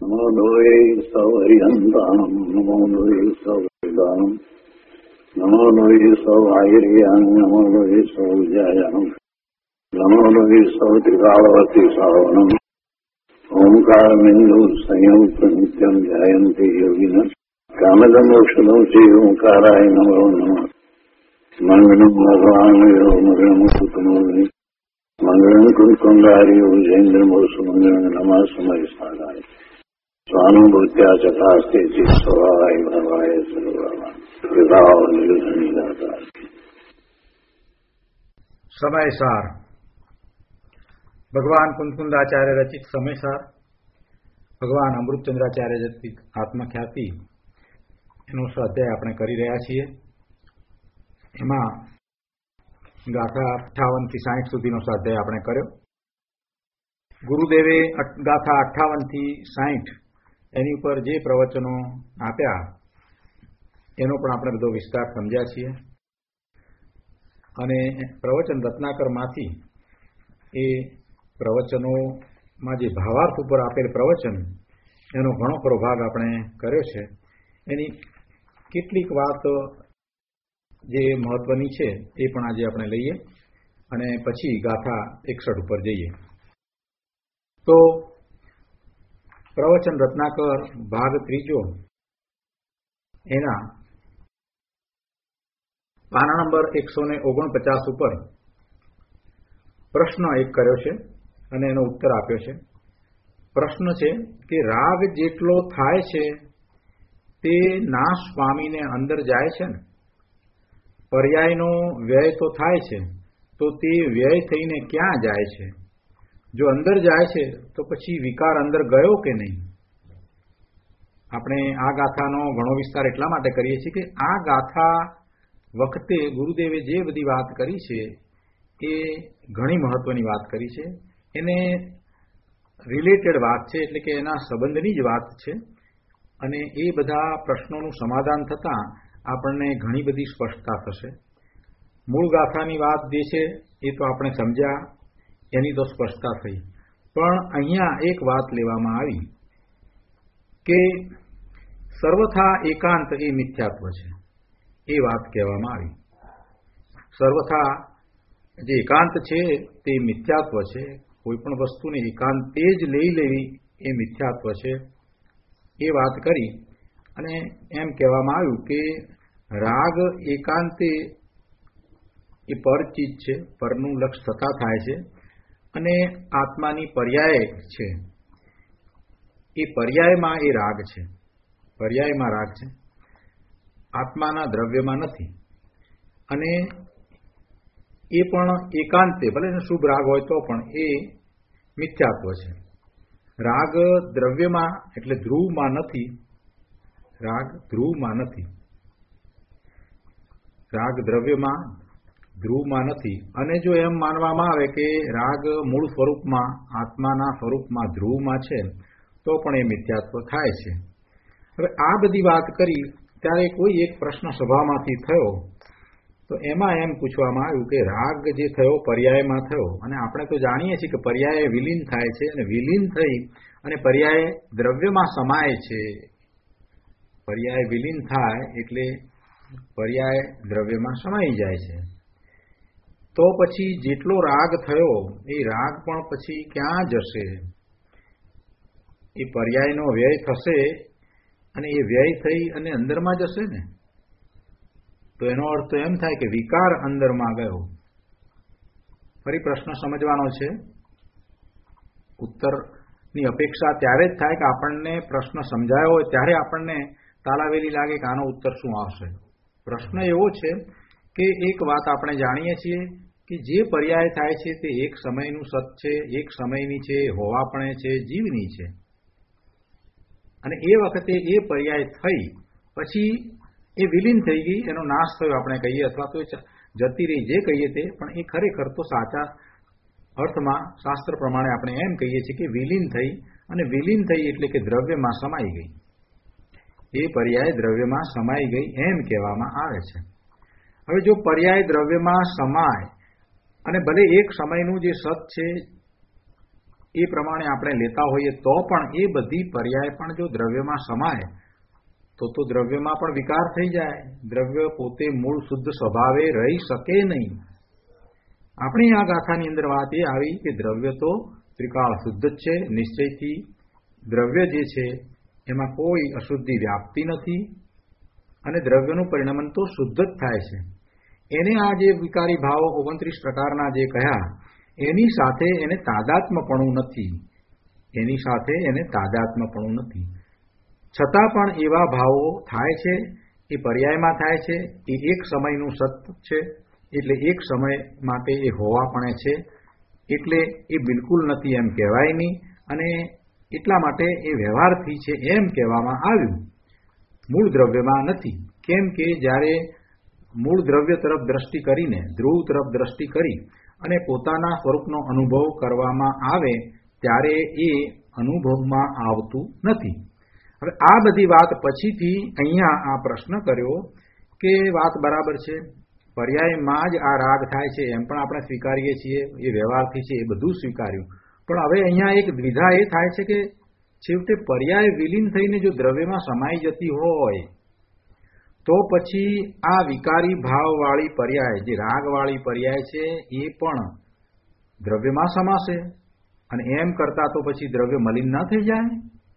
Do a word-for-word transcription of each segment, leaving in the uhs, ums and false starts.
નમો લોહે સૌહરિહંતાનમ નમો લોહે સૌદાનમ નમો લોહે સૌઆયર્યાન નમો લોહે સૌજાયાનમ નમો લોહે સૌત્રિકાળવતી સાવનમ ઓમકારમિંદુ સંયુક્ત નિત્યમ ધ્યાયંતિ યોગિન કામદમોક્ષદો શ્રી ઓંકારાય નમો નમઃ મંગળમ ભગવાન મંગળમ કુટુંબી મંગળમ કુંકુંડારી ઉજેન્દ્રમોષ મંગળમ નમઃ સમય સાધાય સ્વાનુભૂત્યા ચકાસ્તે ચિત્સવાય ભવાય સર્વવા વિભાવ નિરુધની દાતા. સમયસાર ભગવાન કુંદકુંદાચાર્ય રચિત સમયસાર, ભગવાન અમૃતચંદ્રાચાર્ય રચિત આત્મખ્યાતિ એનો સ્વાધ્યાય આપણે કરી રહ્યા છીએ. એમાં ગાથા અઠ્ઠાવન થી સાહીઠ સુધીનો સ્વાધ્યાય આપણે કર્યો. ગુરુદેવે ગાથા અઠ્ઠાવન થી સાહીઠ એની ઉપર જે પ્રવચનો આપ્યા એનો પણ આપણે બધો વિસ્તાર સમજ્યા છીએ. અને પ્રવચન રત્નાકરમાંથી એ પ્રવચનોમાં જે ભાવાર્થ ઉપર આપેલ પ્રવચન એનો ઘણો ખરો ભાગ આપણે કર્યો છે. એની કેટલીક વાત જે મહત્વની છે એ પણ આજે આપણે લઈએ અને પછી ગાથા એકસઠ ઉપર જઈએ. તો પ્રવચન રત્નાકર ભાગ ત્રીજો એના પાના નંબર એકસો ને ઓગણપચાસ ઉપર પ્રશ્ન એક કર્યો છે અને એનો ઉત્તર આપ્યો છે. પ્રશ્ન છે કે રાગ જેટલો થાય છે તે નાશ પામીને અંદર જાય છે ને, પર્યાયનો વ્યય તો થાય છે તો તે વ્યય થઈને ક્યાં જાય છે? જો અંદર જાય છે તો પછી વિકાર અંદર ગયો કે નહીં? આપણે આ ગાથાનો ઘણો વિસ્તાર એટલા માટે કરીએ છીએ કે આ ગાથા વખતે ગુરુદેવે જે બધી વાત કરી છે એ ઘણી મહત્વની વાત કરી છે. એને રિલેટેડ વાત છે, એટલે કે એના સંબંધની જ વાત છે. અને એ બધા પ્રશ્નોનું સમાધાન થતાં આપણને ઘણી બધી સ્પષ્ટતા થશે. મૂળ ગાથાની વાત જે છે એ તો આપણે સમજ્યા, એની તો સ્પષ્ટતા થઈ. પણ અહીંયા એક વાત લેવામાં આવી કે સર્વથા એકાંત એ મિથ્યાત્વ છે, એ વાત કહેવામાં આવી. સર્વથા જે એકાંત છે તે મિથ્યાત્વ છે. કોઈ પણ વસ્તુને એકાંતે જ લઈ લેવી એ મિથ્યાત્વ છે, એ વાત કરી. અને એમ કહેવામાં આવ્યું કે રાગ એકાંતે એ પર ચીજ છે, પરનું લક્ષ થતા થાય છે. અને આત્માની પર્યાય છે, એ પર્યાયમાં એ રાગ છે, પર્યાયમાં રાગ છે, આત્માના દ્રવ્યમાં નથી. અને એ પણ એકાંતે, ભલે શુભ રાગ હોય તો પણ એ મિથ્યાત્વ છે. રાગ દ્રવ્યમાં એટલે ધ્રુવમાં નથી, રાગ ધ્રુવમાં નથી, રાગ દ્રવ્યમાં ધ્રુવમાં નથી. અને જો એમ માનવામાં આવે કે રાગ મૂળ સ્વરૂપમાં આત્માના સ્વરૂપમાં ધ્રુવમાં છે તો પણ એ મિથ્યાત્વ થાય છે. હવે આ બધી વાત કરી ત્યારે કોઈ એક પ્રશ્ન સભામાંથી થયો, તો એમાં એમ પૂછવામાં આવ્યું કે રાગ જે થયો પર્યાયમાં થયો, અને આપણે તો જાણીએ છીએ કે પર્યાય વિલીન થાય છે, અને વિલીન થઈ અને પર્યાય દ્રવ્યમાં સમાય છે. પર્યાય વિલીન થાય એટલે પર્યાય દ્રવ્યમાં સમાઈ જાય છે. તો પછી જેટલો રાગ થયો એ રાગ પણ પછી ક્યાં જશે? એ પર્યાયનો વ્યય થશે અને એ વ્યય થઈ અને અંદરમાં જશે ને. તો એનો અર્થ તો એમ થાય કે વિકાર અંદરમાં ગયો. ફરી પ્રશ્ન સમજવાનો છે. ઉત્તરની અપેક્ષા ત્યારે જ થાય કે આપણને પ્રશ્ન સમજાયો હોય ત્યારે આપણને તાલાવેલી લાગે કે આનો ઉત્તર શું આવશે. પ્રશ્ન એવો છે કે એક વાત આપણે જાણીએ છીએ કે જે પર્યાય થાય છે તે એક સમયનું સત છે, એક સમયની છે, હોવાપણે છે, જીવની છે. અને એ વખતે એ પર્યાય થઈ પછી એ વિલીન થઈ ગઈ, એનો નાશ થયો આપણે કહીએ, અથવા તો જતી રહી, જે કહીએ તે. પણ એ ખરેખર તો સાચા અર્થમાં શાસ્ત્ર પ્રમાણે આપણે એમ કહીએ છીએ કે વિલીન થઈ. અને વિલીન થઈ એટલે કે દ્રવ્યમાં સમાઈ ગઈ. એ પર્યાય દ્રવ્યમાં સમાઈ ગઈ એમ કહેવામાં આવે છે. હવે જો પર્યાય દ્રવ્યમાં સમાય અને ભલે એક સમયનું જે સત છે એ પ્રમાણે આપણે લેતા હોઈએ તો પણ એ બધી પર્યાય પણ જો દ્રવ્યમાં સમાય તો તો દ્રવ્યમાં પણ વિકાર થઈ જાય. દ્રવ્ય પોતે મૂળ શુદ્ધ સ્વભાવે રહી શકે નહીં. આપણી આ ગાથાની અંદર વાત એ આવી કે દ્રવ્ય તો ત્રિકાળ શુદ્ધ જ છે. નિશ્ચયથી દ્રવ્ય જે છે એમાં કોઈ અશુદ્ધિ વ્યાપતી નથી અને દ્રવ્યનું પરિણમન તો શુદ્ધ જ થાય છે. એને આ જે વિકારી ભાવો ઓગણત્રીસ પ્રકારના જે કહ્યા એની સાથે એને તાદાત્મ્યપણું નથી. એની સાથે એને તાદાત્મ્યપણું નથી. છતાં પણ એવા ભાવો થાય છે, એ પર્યાયમાં થાય છે. એ એક સમયનું સત્ય છે, એટલે એક સમય માટે એ હોવાપણે છે, એટલે એ બિલકુલ નથી એમ કહેવાય નહીં. અને એટલા માટે એ વ્યવહારથી છે એમ કહેવામાં આવ્યું. મૂળ દ્રવ્યમાં નથી. કેમ કે જ્યારે મૂળ દ્રવ્ય તરફ દ્રષ્ટિ કરીને, ધ્રુવ તરફ દ્રષ્ટિ કરી અને પોતાના સ્વરૂપનો અનુભવ કરવામાં આવે ત્યારે એ અનુભવમાં આવતું નથી. હવે આ બધી વાત પછીથી અહીંયા આ પ્રશ્ન કર્યો કે વાત બરાબર છે, પર્યાયમાં જ આ રાગ થાય છે એમ પણ આપણે સ્વીકારીએ છીએ, એ વ્યવહારથી છે એ બધું સ્વીકાર્યું. પણ હવે અહીંયા એક દ્વિધા એ થાય છે કે છેવટે પર્યાય વિલીન થઈને જો દ્રવ્યમાં સમાઈ જતી હોય તો પછી આ વિકારી ભાવવાળી પર્યાય, જે રાગવાળી પર્યાય છે એ પણ દ્રવ્યમાં સમાશે અને એમ કરતા તો પછી દ્રવ્ય મલિન ન થઈ જાય?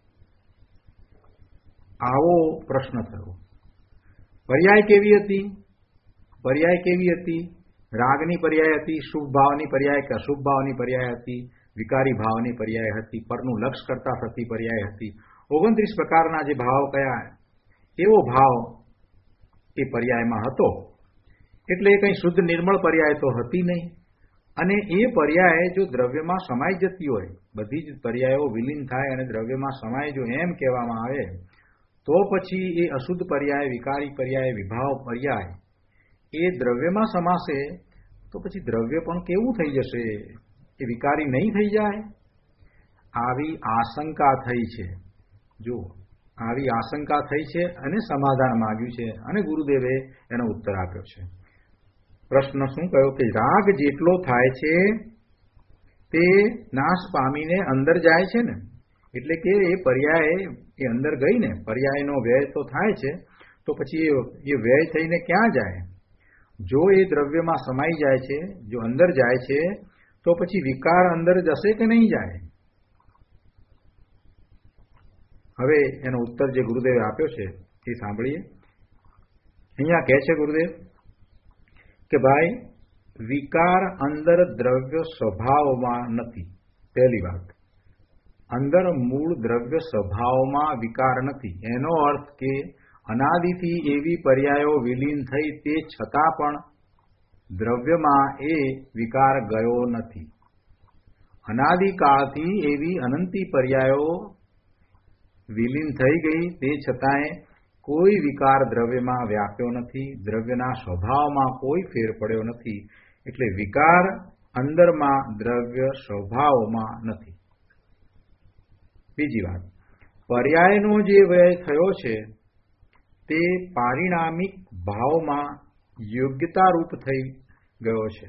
આવો પ્રશ્ન થયો. પર્યાય કેવી હતી? પર્યાય કેવી હતી? રાગની પર્યાય હતી, શુભ ભાવની પર્યાય કે અશુભ ભાવની પર્યાય હતી, વિકારી ભાવની પર્યાય હતી, પરનું લક્ષ કરતા થતી પર્યાય હતી. ઓગણત્રીસ પ્રકારના જે ભાવ કયા એવો ભાવ એ પર્યાયમાં હતો. એટલે એ કંઈ શુદ્ધ નિર્મળ પર્યાય તો હતી નહીં. અને એ પર્યાય જો દ્રવ્યમાં સમાઈ જતી હોય, બધી જ પર્યાયો વિલીન થાય અને દ્રવ્યમાં સમાય જો એમ કહેવામાં આવે તો પછી એ અશુદ્ધ પર્યાય, વિકારી પર્યાય, વિભાવ પર્યાય એ દ્રવ્યમાં સમાશે તો પછી દ્રવ્ય પણ કેવું થઈ જશે? એ વિકારી નહીં થઈ જાય? આવી આશંકા થઈ છે. જો આવી આશંકા થઈ છે અને સમાધાન માંગ્યું છે અને ગુરુદેવે એનો ઉત્તર આપ્યો છે. પ્રશ્ન શું કહ્યો કે રાગ જેટલો થાય છે તે નાશ પામીને અંદર જાય છે ને, એટલે કે એ પર્યાય એ અંદર ગઈ ને, પર્યાયનો વ્યય તો થાય છે તો પછી એ વ્યય થઈને ક્યાં જાય? જો એ દ્રવ્યમાં સમાઈ જાય છે, જો અંદર જાય છે તો પછી વિકાર અંદર જશે કે નહીં જાય? હવે એનો ઉત્તર જે ગુરુદેવે આપ્યો છે એ સાંભળીએ. અહીંયા કહે છે ગુરુદેવ કે ભાઈ વિકાર અંદર દ્રવ્ય સ્વભાવમાં નથી. પહેલી વાત, અંદર મૂળ દ્રવ્ય સ્વભાવમાં વિકાર નથી. એનો અર્થ કે અનાદિથી એવી પર્યાયો વિલીન થઈ તે છતાં પણ દ્રવ્યમાં એ વિકાર ગયો નથી. અનાદિકાળથી એવી અનંતી પર્યાયો વિલીન થઈ ગઈ તે છતાંય કોઈ વિકાર દ્રવ્યમાં વ્યાપ્યો નથી. દ્રવ્યના સ્વભાવમાં કોઈ ફેર પડ્યો નથી. એટલે વિકાર અંદરમાં દ્રવ્ય સ્વભાવમાં નથી. બીજી વાત, પર્યાયનો જે વ્યય થયો છે તે પારિણામિક ભાવમાં યોગ્યતારૂપ થઈ ગયો છે.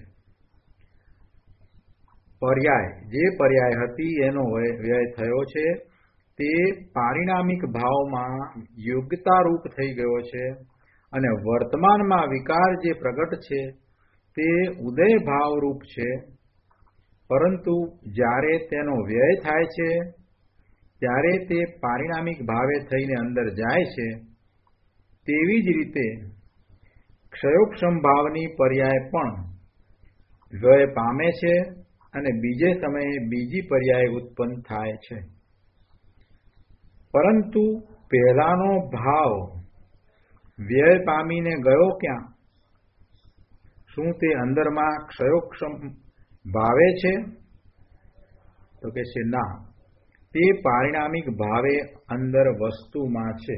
પર્યાય જે પર્યાય હતી એનો વ્યય થયો છે તે પારિણામિક ભાવમાં યોગ્યતારૂપ થઈ ગયો છે અને વર્તમાનમાં વિકાર જે પ્રગટ છે તે ઉદય ભાવરૂપ છે. પરંતુ જ્યારે તેનો વ્યય થાય છે ત્યારે તે પારિણામિક ભાવે થઈને અંદર જાય છે. તેવી જ રીતે ક્ષયોક્ષમ ભાવની પર્યાય પણ વ્યય પામે છે અને બીજે સમયે બીજી પર્યાય ઉત્પન્ન થાય છે. પરંતુ પહેલાનો ભાવ વ્યય પામીને ગયો ક્યાં? શું તે અંદરમાં ક્ષયોક્ષમ ભાવે છે? તો કે છે ના, તે પારિણામિક ભાવે અંદર વસ્તુમાં છે.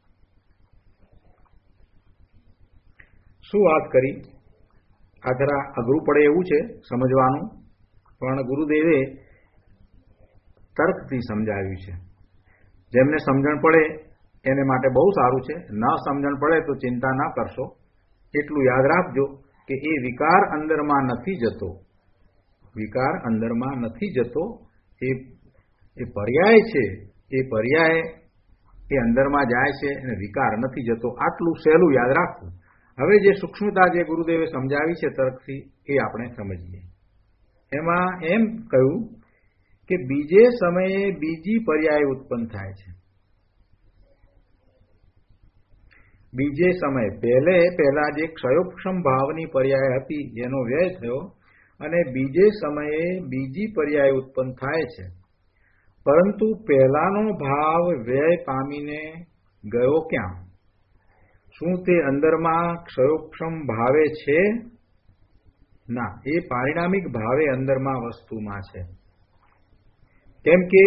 શું વાત કરી? આ જરા અઘરું પડે એવું છે સમજવાનું, પણ ગુરુદેવે તર્કથી સમજાવ્યું છે. જેમને સમજણ પડે એને માટે બહુ સારું છે, ન સમજણ પડે તો ચિંતા ના કરશો. એટલું યાદ રાખજો કે એ વિકાર અંદરમાં નથી જતો. વિકાર અંદરમાં નથી જતો એ એ પર્યાય છે, એ પર્યાય એ અંદરમાં જાય છે અને વિકાર નથી જતો. આટલું સહેલું યાદ રાખવું. હવે જે સૂક્ષ્મતા જે ગુરુદેવે સમજાવી છે તર્કથી એ આપણે સમજીએ. એમાં એમ કહ્યું કે બીજે સમયે બીજી પર્યાય ઉત્પન્ન થાય છે. બીજે સમયે પહેલે પહેલા જે ક્ષયોક્ષમ ભાવની પર્યાય હતી એનો વ્યય થયો અને બીજે સમયે બીજી પર્યાય ઉત્પન્ન થાય છે. પરંતુ પહેલાનો ભાવ વ્યય પામીને ગયો ક્યાં? શું તે અંદરમાં ક્ષયોક્ષમ ભાવે છે? ના, એ પારિણામિક ભાવે અંદરમાં વસ્તુમાં છે. કેમ કે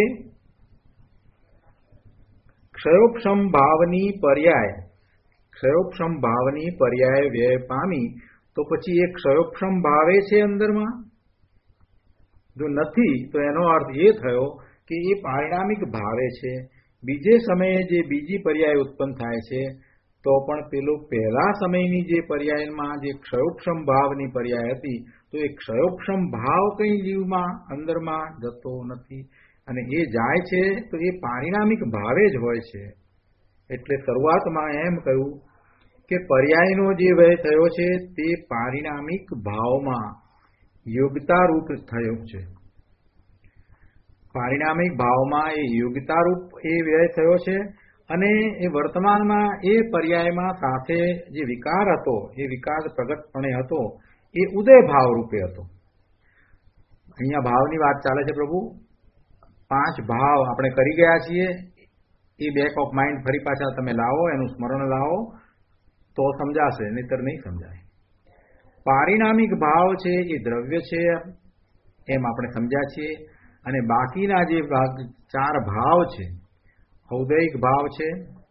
ક્ષયોક્ષમ ભાવની પર્યાય ક્ષયોક્ષમ ભાવની પર્યાય વ્યય પામી તો પછી એ ક્ષયોક્ષમ ભાવે છે અંદરમાં? જો નથી તો એનો અર્થ એ થયો કે એ પારિણામિક ભાવે છે. બીજે સમયે જે બીજી પર્યાય ઉત્પન્ન થાય છે તો પણ પેલો પહેલા સમયની જે પર્યાયમાં જે ક્ષયોક્ષમ ભાવની પર્યાય હતી તો એ ક્ષયોક્ષમ ભાવ કઈ જીવમાં અંદરમાં જતો નથી અને એ જાય છે તો એ પારિણામિક ભાવે જ હોય છે. એટલે શરૂઆતમાં એમ કહ્યું કે પર્યાયનો જે વ્યય થયો છે તે પારિણામિક ભાવમાં યોગ્યતા રૂપ થયો છે. પારિણામિક ભાવમાં એ યોગ્યતા રૂપ એ વ્યય થયો છે અને એ વર્તમાનમાં એ પર્યાયમાં સાથે જે વિકાર હતો એ વિકાર પ્રગટપણે હતો એ ઉદય ભાવ રૂપે હતો. અહીંયા ભાવની વાત ચાલે છે પ્રભુ. પાંચ ભાવ આપણે કરી ગયા છીએ. એ બેક ઓફ માઇન્ડ ફરી પાછા તમે લાવો, એનું સ્મરણ લાવો તો સમજાશે, નહીતર નહીં સમજાય. પારિણામિક ભાવ છે એ દ્રવ્ય છે એમ આપણે સમજ્યા છીએ અને બાકીના જે ચાર ભાવ છે, ઔદયિક ભાવ છે,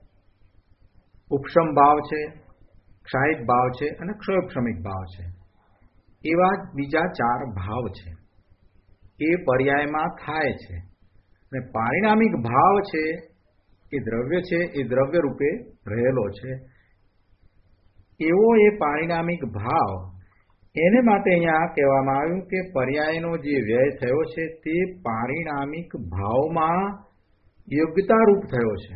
ઉપશમ ભાવ છે, ક્ષાયિક ભાવ છે અને ક્ષયોક્ષમિક ભાવ છે, એવા બીજા ચાર ભાવ છે એ પર્યાયમાં થાય છે. અને પારિણામિક ભાવ છે એ દ્રવ્ય છે, એ દ્રવ્ય રૂપે રહેલો છે. એવો એ પારિણામિક ભાવ, એને માટે અહીંયા કહેવામાં આવ્યું કે પર્યાયનો જે વ્યય થયો છે તે પારિણામિક ભાવમાં યોગ્યતા રૂપ થયો છે.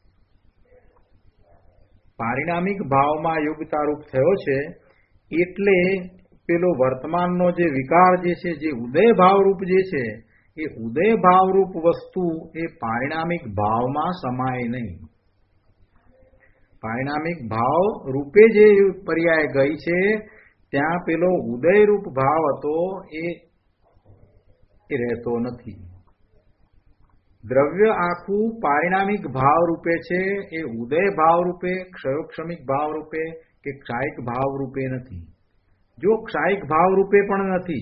પારિણામિક ભાવમાં યોગ્યતા રૂપ થયો છે એટલે પેલો વર્તમાનનો જે વિકાર જે છે, જે ઉદય ભાવ રૂપ જે છે, એ ઉદય ભાવ રૂપ વસ્તુ એ પારિણામિક ભાવમાં સમાય નહીં. પારિણામિક ભાવ રૂપે જે પર્યાય ગઈ છે ત્યાં પેલો ઉદય રૂપ ભાવ હતો એ રહેતો નથી. દ્રવ્ય આખું પારિણામિક ભાવ રૂપે છે, એ ઉદય ભાવ રૂપે, ક્ષયોક્ષમિક ભાવ રૂપે કે ક્ષાયિક ભાવ રૂપે નથી. જો ક્ષાયિક ભાવ રૂપે પણ નથી.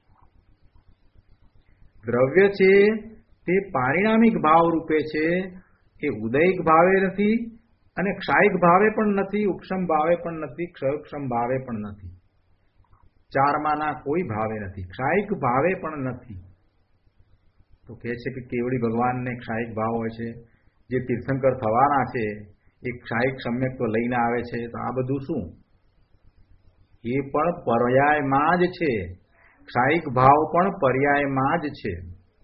દ્રવ્ય છે તે પારિણામિક ભાવ રૂપે છે, એ ઉદયિક ભાવે નથી અને ક્ષાયિક ભાવે પણ નથી, ઉપશમ ભાવે પણ નથી, ક્ષયોક્ષમ ભાવે પણ નથી. ચારમાંના કોઈ ભાવે નથી, ક્ષાયિક ભાવે પણ નથી. તો કહે છે કે કેવડી ભગવાનને ક્ષાયિક ભાવ હોય છે, જે તીર્થંકર થવાના છે એ ક્ષાયિક સમ્યક તો લઈને આવે છે. તો આ બધું શું? એ પણ પર્યાયમાં જ છે. ક્ષાયિક ભાવ પણ પર્યાયમાં જ છે.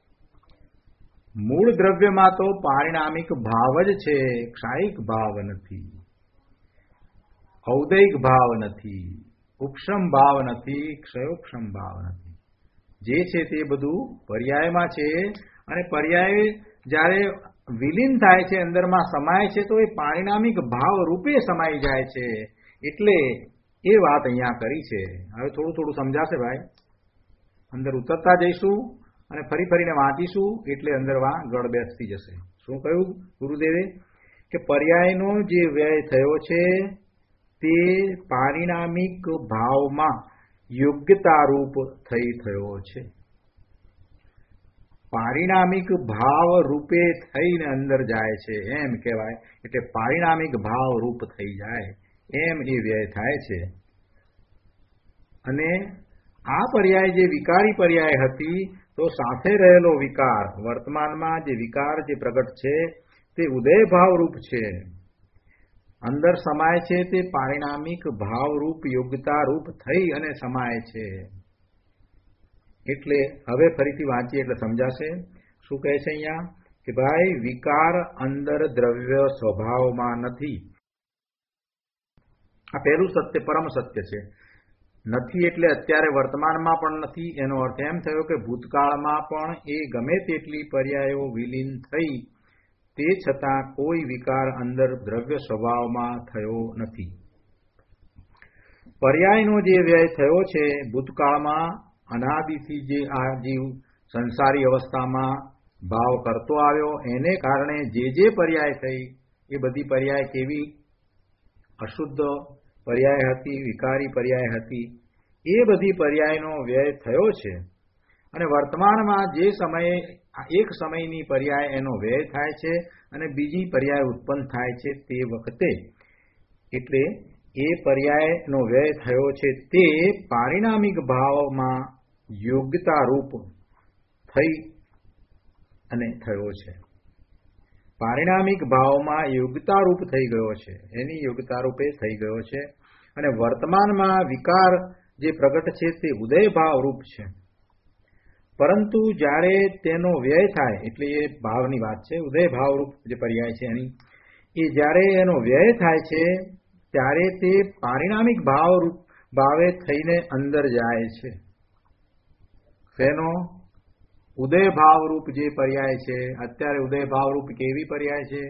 મૂળ દ્રવ્યમાં તો પારિણામિક ભાવ જ છે, ક્ષાયિક ભાવ નથી, ઔદયિક ભાવ નથી, ઉપશમ ભાવ નથી, ક્ષયોક્ષમ ભાવ નથી. જે છે તે બધું પર્યાયમાં છે અને પર્યાય જ્યારે વિલીન થાય છે, અંદરમાં સમાય છે તો એ પારિણામિક ભાવ રૂપે સમાઈ જાય છે. એટલે એ વાત અહીંયા કરી છે. હવે થોડું થોડું સમજાશે ભાઈ. અંદર ઉતરતા જઈશું અને ફરી ફરીને વાંચીશું એટલે અંદરમાં ગળ બેસતી જશે. શું કહ્યું ગુરુદેવે? કે પર્યાયનો જે વ્યય થયો છે તે પારિણામિક ભાવમાં યોગ્યતા રૂપ થઈ થયો છે. પારિણામિક ભાવ રૂપે થઈને અંદર જાય છે એમ કહેવાય. એટલે પારિણામિક ભાવ રૂપ થઈ જાય એમ એ વ્યય થાય છે. અને આ પર્યાય જે વિકારી પર્યાય હતી તો સાથે રહેલો વિકાર, વર્તમાનમાં જે વિકાર જે પ્રગટ છે તે ઉદય ભાવ રૂપ છે. અંદર સમાય છે તે પારિણામિક ભાવ રૂપ, યોગ્યતા રૂપ થઈ અને સમાય છે. એટલે હવે ફરીથી વાંચીએ એટલે સમજાશે. શું કહે છે અહીંયા કે ભાઈ વિકાર અંદર દ્રવ્ય સ્વભાવમાં નથી. આ પહેલું સત્ય પરમ સત્ય છે. નથી એટલે અત્યારે વર્તમાનમાં પણ નથી. એનો અર્થ એમ થયો કે ભૂતકાળમાં પણ એ ગમે તેટલી પર્યાયો વિલીન થઈ તે છતાં કોઈ વિકાર અંદર દ્રવ્ય સ્વભાવમાં થયો નથી. પર્યાયનો જે વ્યય થયો છે ભૂતકાળમાં અનાદિથી જે આ જીવ સંસારી અવસ્થામાં ભાવ કરતો આવ્યો એને કારણે જે જે પર્યાય થઈ એ બધી પર્યાય કેવી અશુદ્ધ પર્યાય હતી, વિકારી પર્યાય હતી. એ બધી પર્યાયનો વ્યય થયો છે અને વર્તમાનમાં જે સમયે એક સમયની પર્યાય એનો વ્યય થાય છે અને બીજી પર્યાય ઉત્પન્ન થાય છે તે વખતે એટલે એ પર્યાયનો વ્યય થયો છે તે પારિણામિક ભાવમાં યોગ્યતા રૂપ થઈ અને થયો છે. પારિણામિક ભાવમાં યોગ્યતા રૂપ થઈ ગયો છે, એની યોગ્યતા રૂપે થઈ ગયો છે અને વર્તમાનમાં વિકાર જે પ્રગટ છે તે ઉદય ભાવ રૂપ છે. પરંતુ જ્યારે તેનો વ્યય થાય એટલે એ ભાવની વાત છે, ઉદય ભાવ રૂપ જે પર્યાય છે એની એ જ્યારે એનો વ્યય થાય છે ત્યારે તે પારિણામિક ભાવ રૂપ ભાવે થઈને અંદર જાય છે. તેનો ઉદય ભાવ રૂપ જે પર્યાય છે અત્યારે ઉદય ભાવ રૂપ કેવી પર્યાય છે?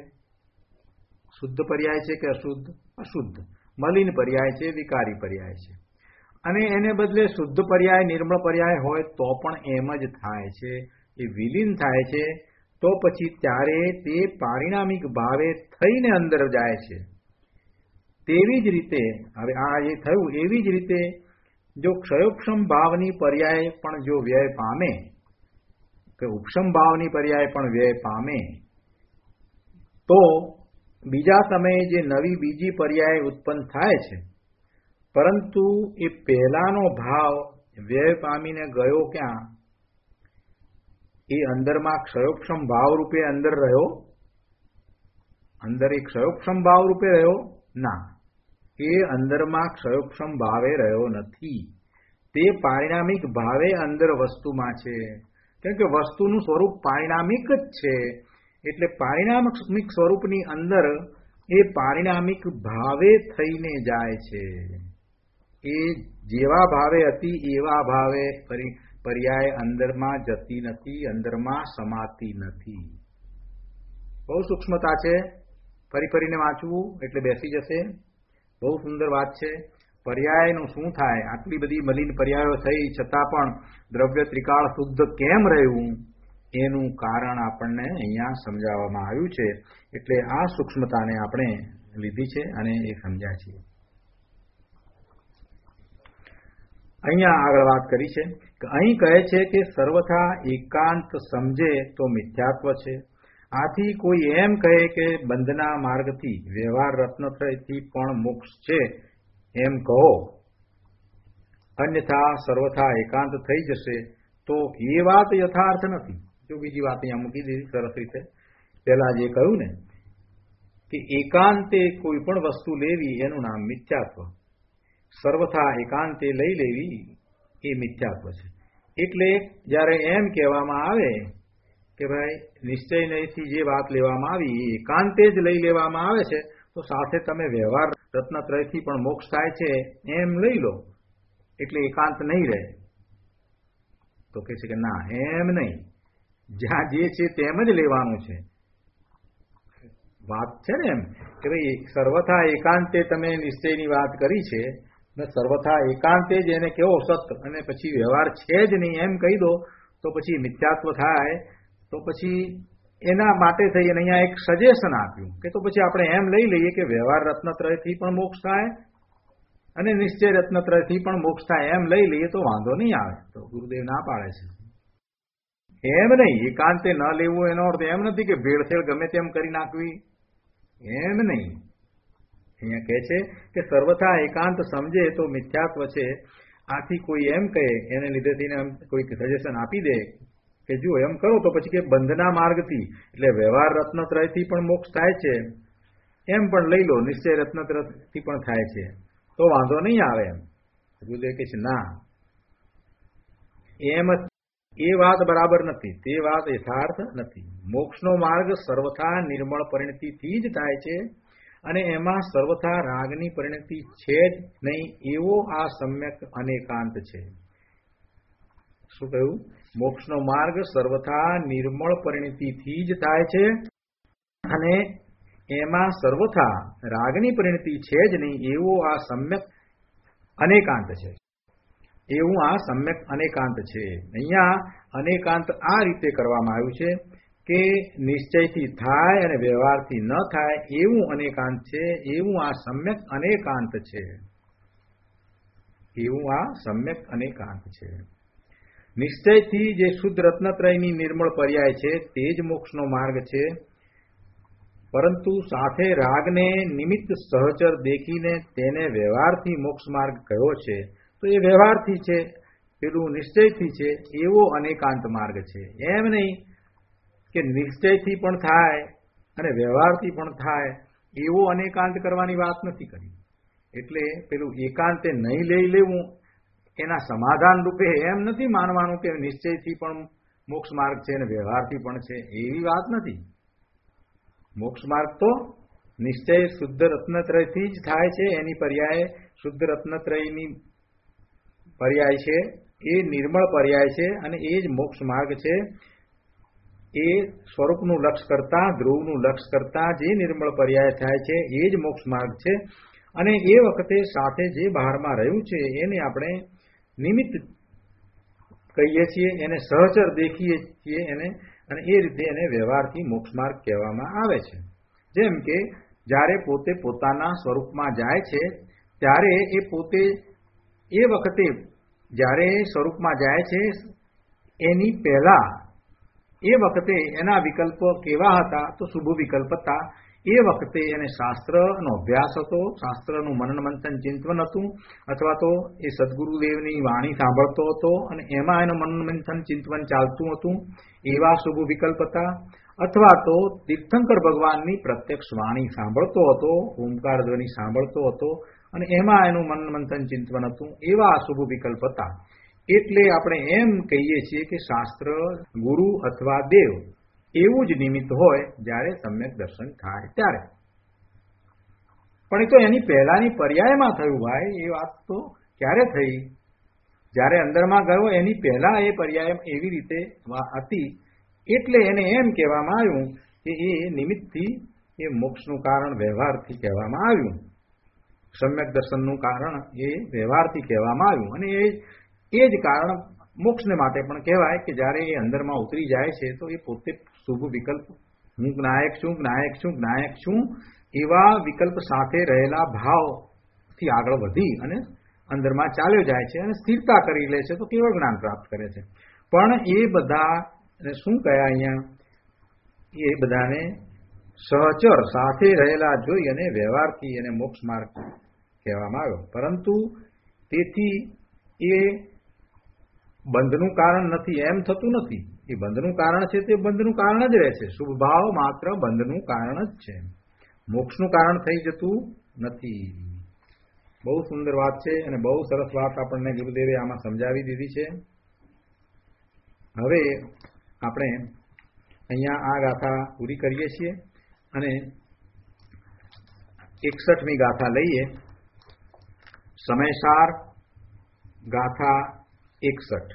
શુદ્ધ પર્યાય છે કે અશુદ્ધ? અશુદ્ધ મલિન પર્યાય છે, વિકારી પર્યાય છે. અને એને બદલે શુદ્ધ પર્યાય નિર્મળ પર્યાય હોય તો પણ એમ જ થાય છે. એ વિલીન થાય છે તો પછી ત્યારે તે પારિણામિક ભાવે થઈને અંદર જાય છે. તેવી જ રીતે હવે આ જે થયું એવી જ રીતે જો ક્ષયોક્ષમ ભાવની પર્યાય પણ જો વ્યય પામે કે ઉપક્ષમ ભાવની પર્યાય પણ વ્યય પામે તો બીજા સમયે જે નવી બીજી પર્યાય ઉત્પન્ન થાય છે પરંતુ એ પહેલાનો ભાવ વ્યય પામીને ગયો ક્યાં? એ અંદરમાં ક્ષયોક્ષમ ભાવ રૂપે અંદર રહ્યો? અંદર એ ક્ષયોક્ષમ ભાવ રૂપે રહ્યો? ના, એ અંદરમાં ક્ષયોક્ષમ ભાવે રહ્યો નથી. તે પારિણામિક ભાવે અંદર વસ્તુમાં છે. કેમ કે વસ્તુનું સ્વરૂપ પારિણામિક જ છે એટલે પારિણામિક સ્વરૂપની અંદર એ પારિણામિક ભાવે થઈને જાય છે. એ જેવા ભાવે હતી એવા ભાવે પર્યાય અંદરમાં જતી નથી, અંદરમાં સમાતી નથી. બહુ સૂક્ષ્મતા છે. ફરી ફરીને વાંચવું એટલે બેસી જશે. બહુ સુંદર વાત છે. પર્યાયનું શું થાય? આટલી બધી મલિન પર્યાયો થઈ છતાં પણ દ્રવ્ય ત્રિકાળ શુદ્ધ કેમ રહ્યું એનું કારણ આપણને અહીંયા સમજાવવામાં આવ્યું છે. એટલે આ સૂક્ષ્મતાને આપણે લીધી છે અને એ સમજ્યા છીએ. અહીંયા આગળ વાત કરી છે કે અહીં કહે છે કે સર્વથા એકાંત સમજે તો મિથ્યાત્વ છે. આથી કોઈ એમ કહે કે બંધના માર્ગથી વ્યવહાર રત્નત્રયથી પણ મોક્ષ છે એમ કહો, અન્યથા સર્વથા એકાંત થઈ જશે તો એ વાત યથાર્થ નથી. જો બીજી વાત અહીંયા મૂકી દીધી સરસ રીતે. પહેલા જે કહ્યું ને કે એકાંતે કોઈ પણ વસ્તુ લેવી એનું નામ મિથ્યાત્વ, સર્વથા એકાંતે લઈ લેવી એ મિથ્યાત્વ છે. એટલે જ્યારે એમ કહેવામાં આવે કે ભાઈ નિશ્ચય નહીંથી જે વાત લેવામાં આવી એ એકાંતે જ લઈ લેવામાં આવે છે તો સાથે તમે વ્યવહાર રત્નત્રયથી પણ મોક્ષ થાય છે એમ લઈ લો એટલે એકાંત નહીં રહે. તો કહે છે કે ના, એમ નહીં, જ્યાં જે છે તેમ જ લેવાનું છે. વાત છે ને એમ કે ભાઈ સર્વથા એકાંતે તમે નિશ્ચયની વાત કરી છે ને સર્વથા એકાંતે જ એને કેવો સત અને પછી વ્યવહાર છે જ નહીં એમ કહી દો તો પછી મિથ્યાત્વ થાય. તો પછી એના માટે થઈ અને અહીંયા એક સજેશન આપ્યું કે તો પછી આપણે એમ લઈ લઈએ કે વ્યવહાર રત્નત્રયથી પણ મોક્ષ થાય અને નિશ્ચય રત્નત્રયથી પણ મોક્ષ થાય એમ લઈ લઈએ તો વાંધો નહીં આવે. તો ગુરુદેવ ના પાડે છે એમ નહીં, એકાંતે ન લેવું એનો અર્થ એમ નથી કે ભેળસેળ ગમે તેમ કરી નાખવી, એમ નહીં. અહીંયા કહે છે કે સર્વથા એકાંત સમજે તો મિથ્યાત્વ છે. આથી કોઈ એમ કહે એને લીધેથી કોઈ સજેશન આપી દે કે જો એમ કરો તો પછી કે બંધના માર્ગથી એટલે વ્યવહાર રત્નત્રયથી પણ મોક્ષ થાય છે એમ પણ લઈ લો, નિશ્ચય રત્નત્રયથી પણ થાય છે તો વાંધો નહીં આવે એમ. ગુરુદેવ કહે છે ના, એમ એ વાત બરાબર નથી, તે વાત યથાર્થ નથી. મોક્ષનો માર્ગ સર્વથા નિર્મળ પરિણતિથી જ થાય છે અને એમાં સર્વથા રાગની પરિણતિ છે જ નહીં એવો આ સમ્યક અનેકાંત છે. શું કહ્યું? મોક્ષનો માર્ગ સર્વથા નિર્મળ પરિણતિથી જ થાય છે અને એમાં સર્વથા રાગની પરિણતિ છે જ નહીં એવો આ સમ્યક અનેકાંત છે. એવું આ સમ્યક અનેકાંત છે. અહીંયા અનેકાંત આ રીતે કરવામાં આવ્યું છે કે નિશ્ચયથી થાય અને વ્યવહારથી ન થાય એવું અનેકાંત છે. એવું આ સમ્યક અનેકાંત છે. એવું આ સમ્યક અનેકાંત છે. નિશ્ચયથી જે શુદ્ધ રત્નત્રયની નિર્મળ પર્યાય છે તે જ મોક્ષનો માર્ગ છે. પરંતુ સાથે રાગને નિમિત્ત સહચર દેખીને તેને વ્યવહારથી મોક્ષ માર્ગ કયો છે તો એ વ્યવહારથી છે, પેલું નિશ્ચયથી છે એવો અનેકાંત માર્ગ છે. એમ નહીં કે નિશ્ચયથી પણ થાય અને વ્યવહારથી પણ થાય એવો અનેકાંત કરવાની વાત નથી કરી. એટલે પેલું એકાંતે નહીં લઈ લેવું એના સમાધાન રૂપે એમ નથી માનવાનું કે નિશ્ચયથી પણ મોક્ષ માર્ગ છે અને વ્યવહારથી પણ છે, એવી વાત નથી. મોક્ષ માર્ગ તો નિશ્ચય શુદ્ધ રત્નત્રયથી જ થાય છે. એની પર્યાય શુદ્ધ રત્નત્રયની પર્યાય છે, એ નિર્મળ પર્યાય છે અને એ જ મોક્ષ માર્ગ છે. એ સ્વરૂપનું લક્ષ કરતા, ધ્રુવનું લક્ષ કરતા જે નિર્મળ પર્યાય થાય છે એ જ મોક્ષ માર્ગ છે. અને એ વખતે સાથે જે બહારમાં રહ્યું છે એને આપણે નિમિત્ત કહીએ છીએ, એને સહચર દેખીએ છીએ એને, અને એ રીતે એને વ્યવહારથી મોક્ષ માર્ગ કહેવામાં આવે છે. જેમ કે જ્યારે પોતે પોતાના સ્વરૂપમાં જાય છે ત્યારે એ પોતે એ વખતે જ્યારે સ્વરૂપમાં જાય છે એની પહેલા એ વખતે એના વિકલ્પો કેવા હતા તો શુભ વિકલ્પ હતા. એ વખતે એને શાસ્ત્રનો અભ્યાસ હતો, શાસ્ત્રનું મનન મંથન ચિંતન હતું, અથવા તો એ સદગુરુદેવની વાણી સાંભળતો હતો અને એમાં એનું મનન મંથન ચિંતન ચાલતું હતું, એવા શુભ વિકલ્પ હતા. અથવા તો તીર્થંકર ભગવાનની પ્રત્યક્ષ વાણી સાંભળતો હતો, ઓમકાર ધ્વનિ સાંભળતો હતો અને એમાં એનું મનન મંથન ચિંતન હતું, એવા શુભ વિકલ્પ હતા. એટલે આપણે એમ કહીએ છીએ કે શાસ્ત્ર, ગુરુ અથવા દેવ એવું જ નિમિત્ત હોય જ્યારે સમ્યક દર્શન થાય ત્યારે. પણ એ તો એની પહેલાની પર્યાયમાં થયું ભાઈ. એ વાત તો ક્યારે થઈ? જ્યારે અંદરમાં ગયો એની પહેલા એ પર્યાય એવી રીતે હતી. એટલે એને એમ કહેવામાં આવ્યું કે એ નિમિત્તથી એ મોક્ષનું કારણ વ્યવહારથી કહેવામાં આવ્યું. સમ્યક દર્શનનું કારણ એ વ્યવહારથી કહેવામાં આવ્યું અને એ એ જ કારણ મોક્ષને માટે પણ કહેવાય કે જ્યારે એ અંદરમાં ઉતરી જાય છે તો એ પોતે શુભ વિકલ્પ, હું જ્ઞાયક છું, જ્ઞાયક છું, જ્ઞાયક છું એવા વિકલ્પ સાથે રહેલા ભાવથી આગળ વધી અને અંદરમાં ચાલ્યો જાય છે અને સ્થિરતા કરી લે છે તો કેવળ જ્ઞાન પ્રાપ્ત કરે છે. પણ એ બધા શું કહ્યા અહીંયા? એ બધાને સહચર સાથે રહેલા જોઈ અને વ્યવહારથી એને મોક્ષ માર્ગ કહેવામાં આવ્યો. પરંતુ તેથી એ બંધનું કારણ નથી એમ થતું નથી. એ બંધનું કારણ છે તે બંધનું કારણ જ રહે છે. શુભ ભાવ માત્ર બંધનું કારણ જ છે, મોક્ષનું કારણ થઈ જતું નથી. બહુ સુંદર વાત છે અને બહુ સરસ વાત આપણને ગુરુદેવે આમાં સમજાવી દીધી છે. હવે આપણે અહીંયા આ ગાથા પૂરી કરીએ છીએ અને એકસઠમી ગાથા લઈએ. સમયસાર ગાથા એકસઠ.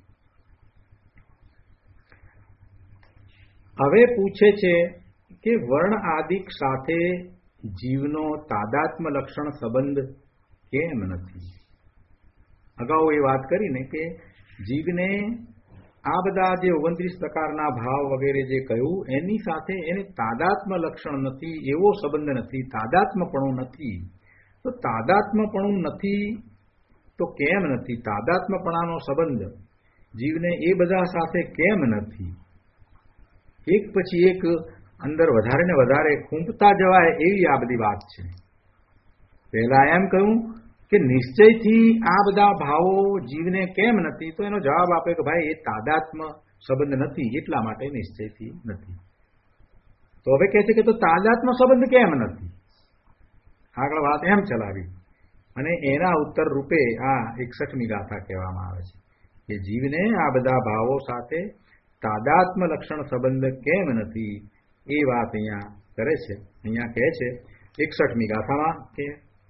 હવે પૂછે છે કે વર્ણ આદિક સાથે જીવનો તાદાત્મ લક્ષણ સંબંધ કેમ નથી? અગાઉ એ વાત કરીને કે જીવને આ બધા જે ઓગણત્રીસ પ્રકારના ભાવ વગેરે જે કહ્યું એની સાથે એને તાદાત્મ લક્ષણ નથી, એવો સંબંધ નથી, તાદાત્મપણું નથી. તો તાદાત્મપણું નથી તો કેમ નથી? તાદાત્મપણાનો સંબંધ જીવને એ બધા સાથે કેમ નથી? એક પછી એક અંદર વધારે ને વધારે ખૂંપતા જવાય એવી આ બધી વાત છે. પહેલા એમ કહ્યું કે નિશ્ચયથી આ બધા ભાવો જીવને કેમ નથી? તો એનો જવાબ આપે કે ભાઈ એ તાદાત્મ સંબંધ નથી એટલા માટે નિશ્ચયથી નથી. તો હવે કહે છે કે તો તાદાત્મ સંબંધ કેમ નથી? આગળ વાત એમ ચલાવી અને એના ઉત્તર રૂપે આ એકસઠમી ગાથા કહેવામાં આવે છે કે જીવને આ બધા ભાવો સાથે તાદાત્મ લક્ષણ સંબંધ કેમ નથી એ વાત અહીંયા કરે છે. અહીંયા કહે છે એકસઠમી ગાથામાં કે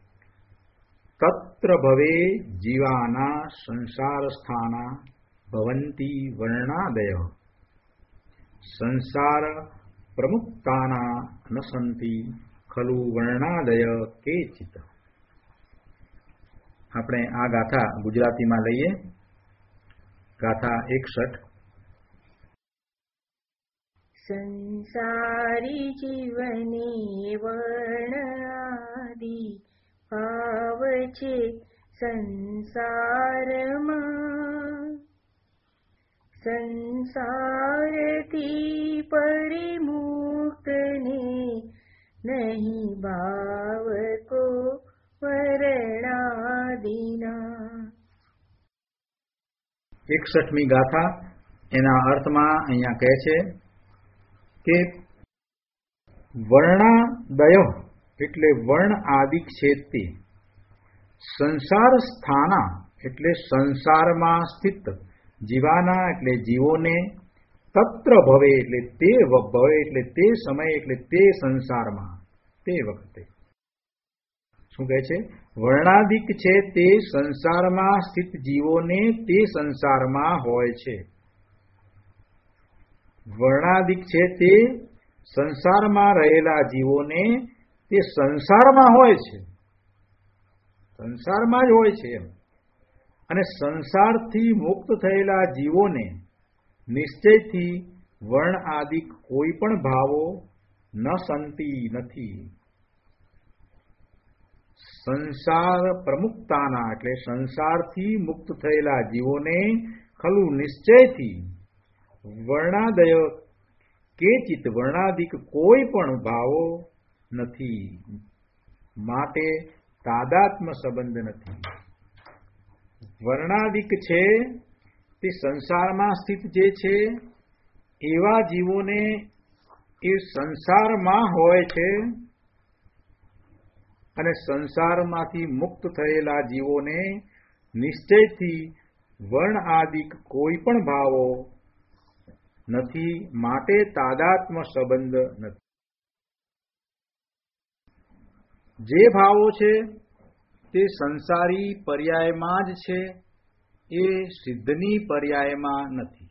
તત્ર ભવે જીવાના સંસાર સ્થાના ભવંતી વર્ણાદય સંસાર પ્રમુક્તાના ન સંતિ ખલુ વર્ણાદય કેચિત. આપણે આ ગાથા ગુજરાતીમાં લઈએ. ગાથા એકસઠ. સંસારી જીવને વર્ણાદિ ભાવ છે સંસારમાં, સંસારથી પરિમુક્તને નહીં ભાવ કો વર્ણાદિના. એકસઠમી ગાથા એના અર્થમાં અહીંયા કહે છે કે વર્ણાદય એટલે વર્ણ આદિક છે તે, સંસાર સ્થાના એટલે સંસારમાં સ્થિત, જીવાના એટલે જીવોને, તત્ર ભવે એટલે તે ભવે એટલે તે સમય એટલે તે સંસારમાં તે વખતે. શું કહે છે? વર્ણાદિક છે તે સંસારમાં સ્થિત જીવોને તે સંસારમાં હોય છે. વર્ણાદિક છે તે સંસારમાં રહેલા જીવોને તે સંસારમાં હોય છે, સંસારમાં જ હોય છે એમ. અને સંસારથી મુક્ત થયેલા જીવોને નિશ્ચયથી વર્ણ આદિક કોઈ પણ ભાવો ન સંતી નથી. સંસાર પ્રમુક્તાના એટલે સંસારથી મુક્ત થયેલા જીવોને ખલુ નિશ્ચયથી વર્ણાદય કેચિત વર્ણાદિક કોઈ પણ ભાવો નથી, માટે તાદાત્મ સંબંધ નથી. વર્ણાદિક છે તે સંસારમાં સ્થિત જે છે એવા જીવોને એ સંસારમાં હોય છે, અને સંસારમાંથી મુક્ત થયેલા જીવોને નિશ્ચયથી વર્ણ આદિક કોઈ પણ ભાવો નથી, માટે તાદાત્મ સંબંધ નથી. જે ભાવો છે તે સંસારી પર્યાયમાં જ છે, એ સિદ્ધની પર્યાયમાં નથી.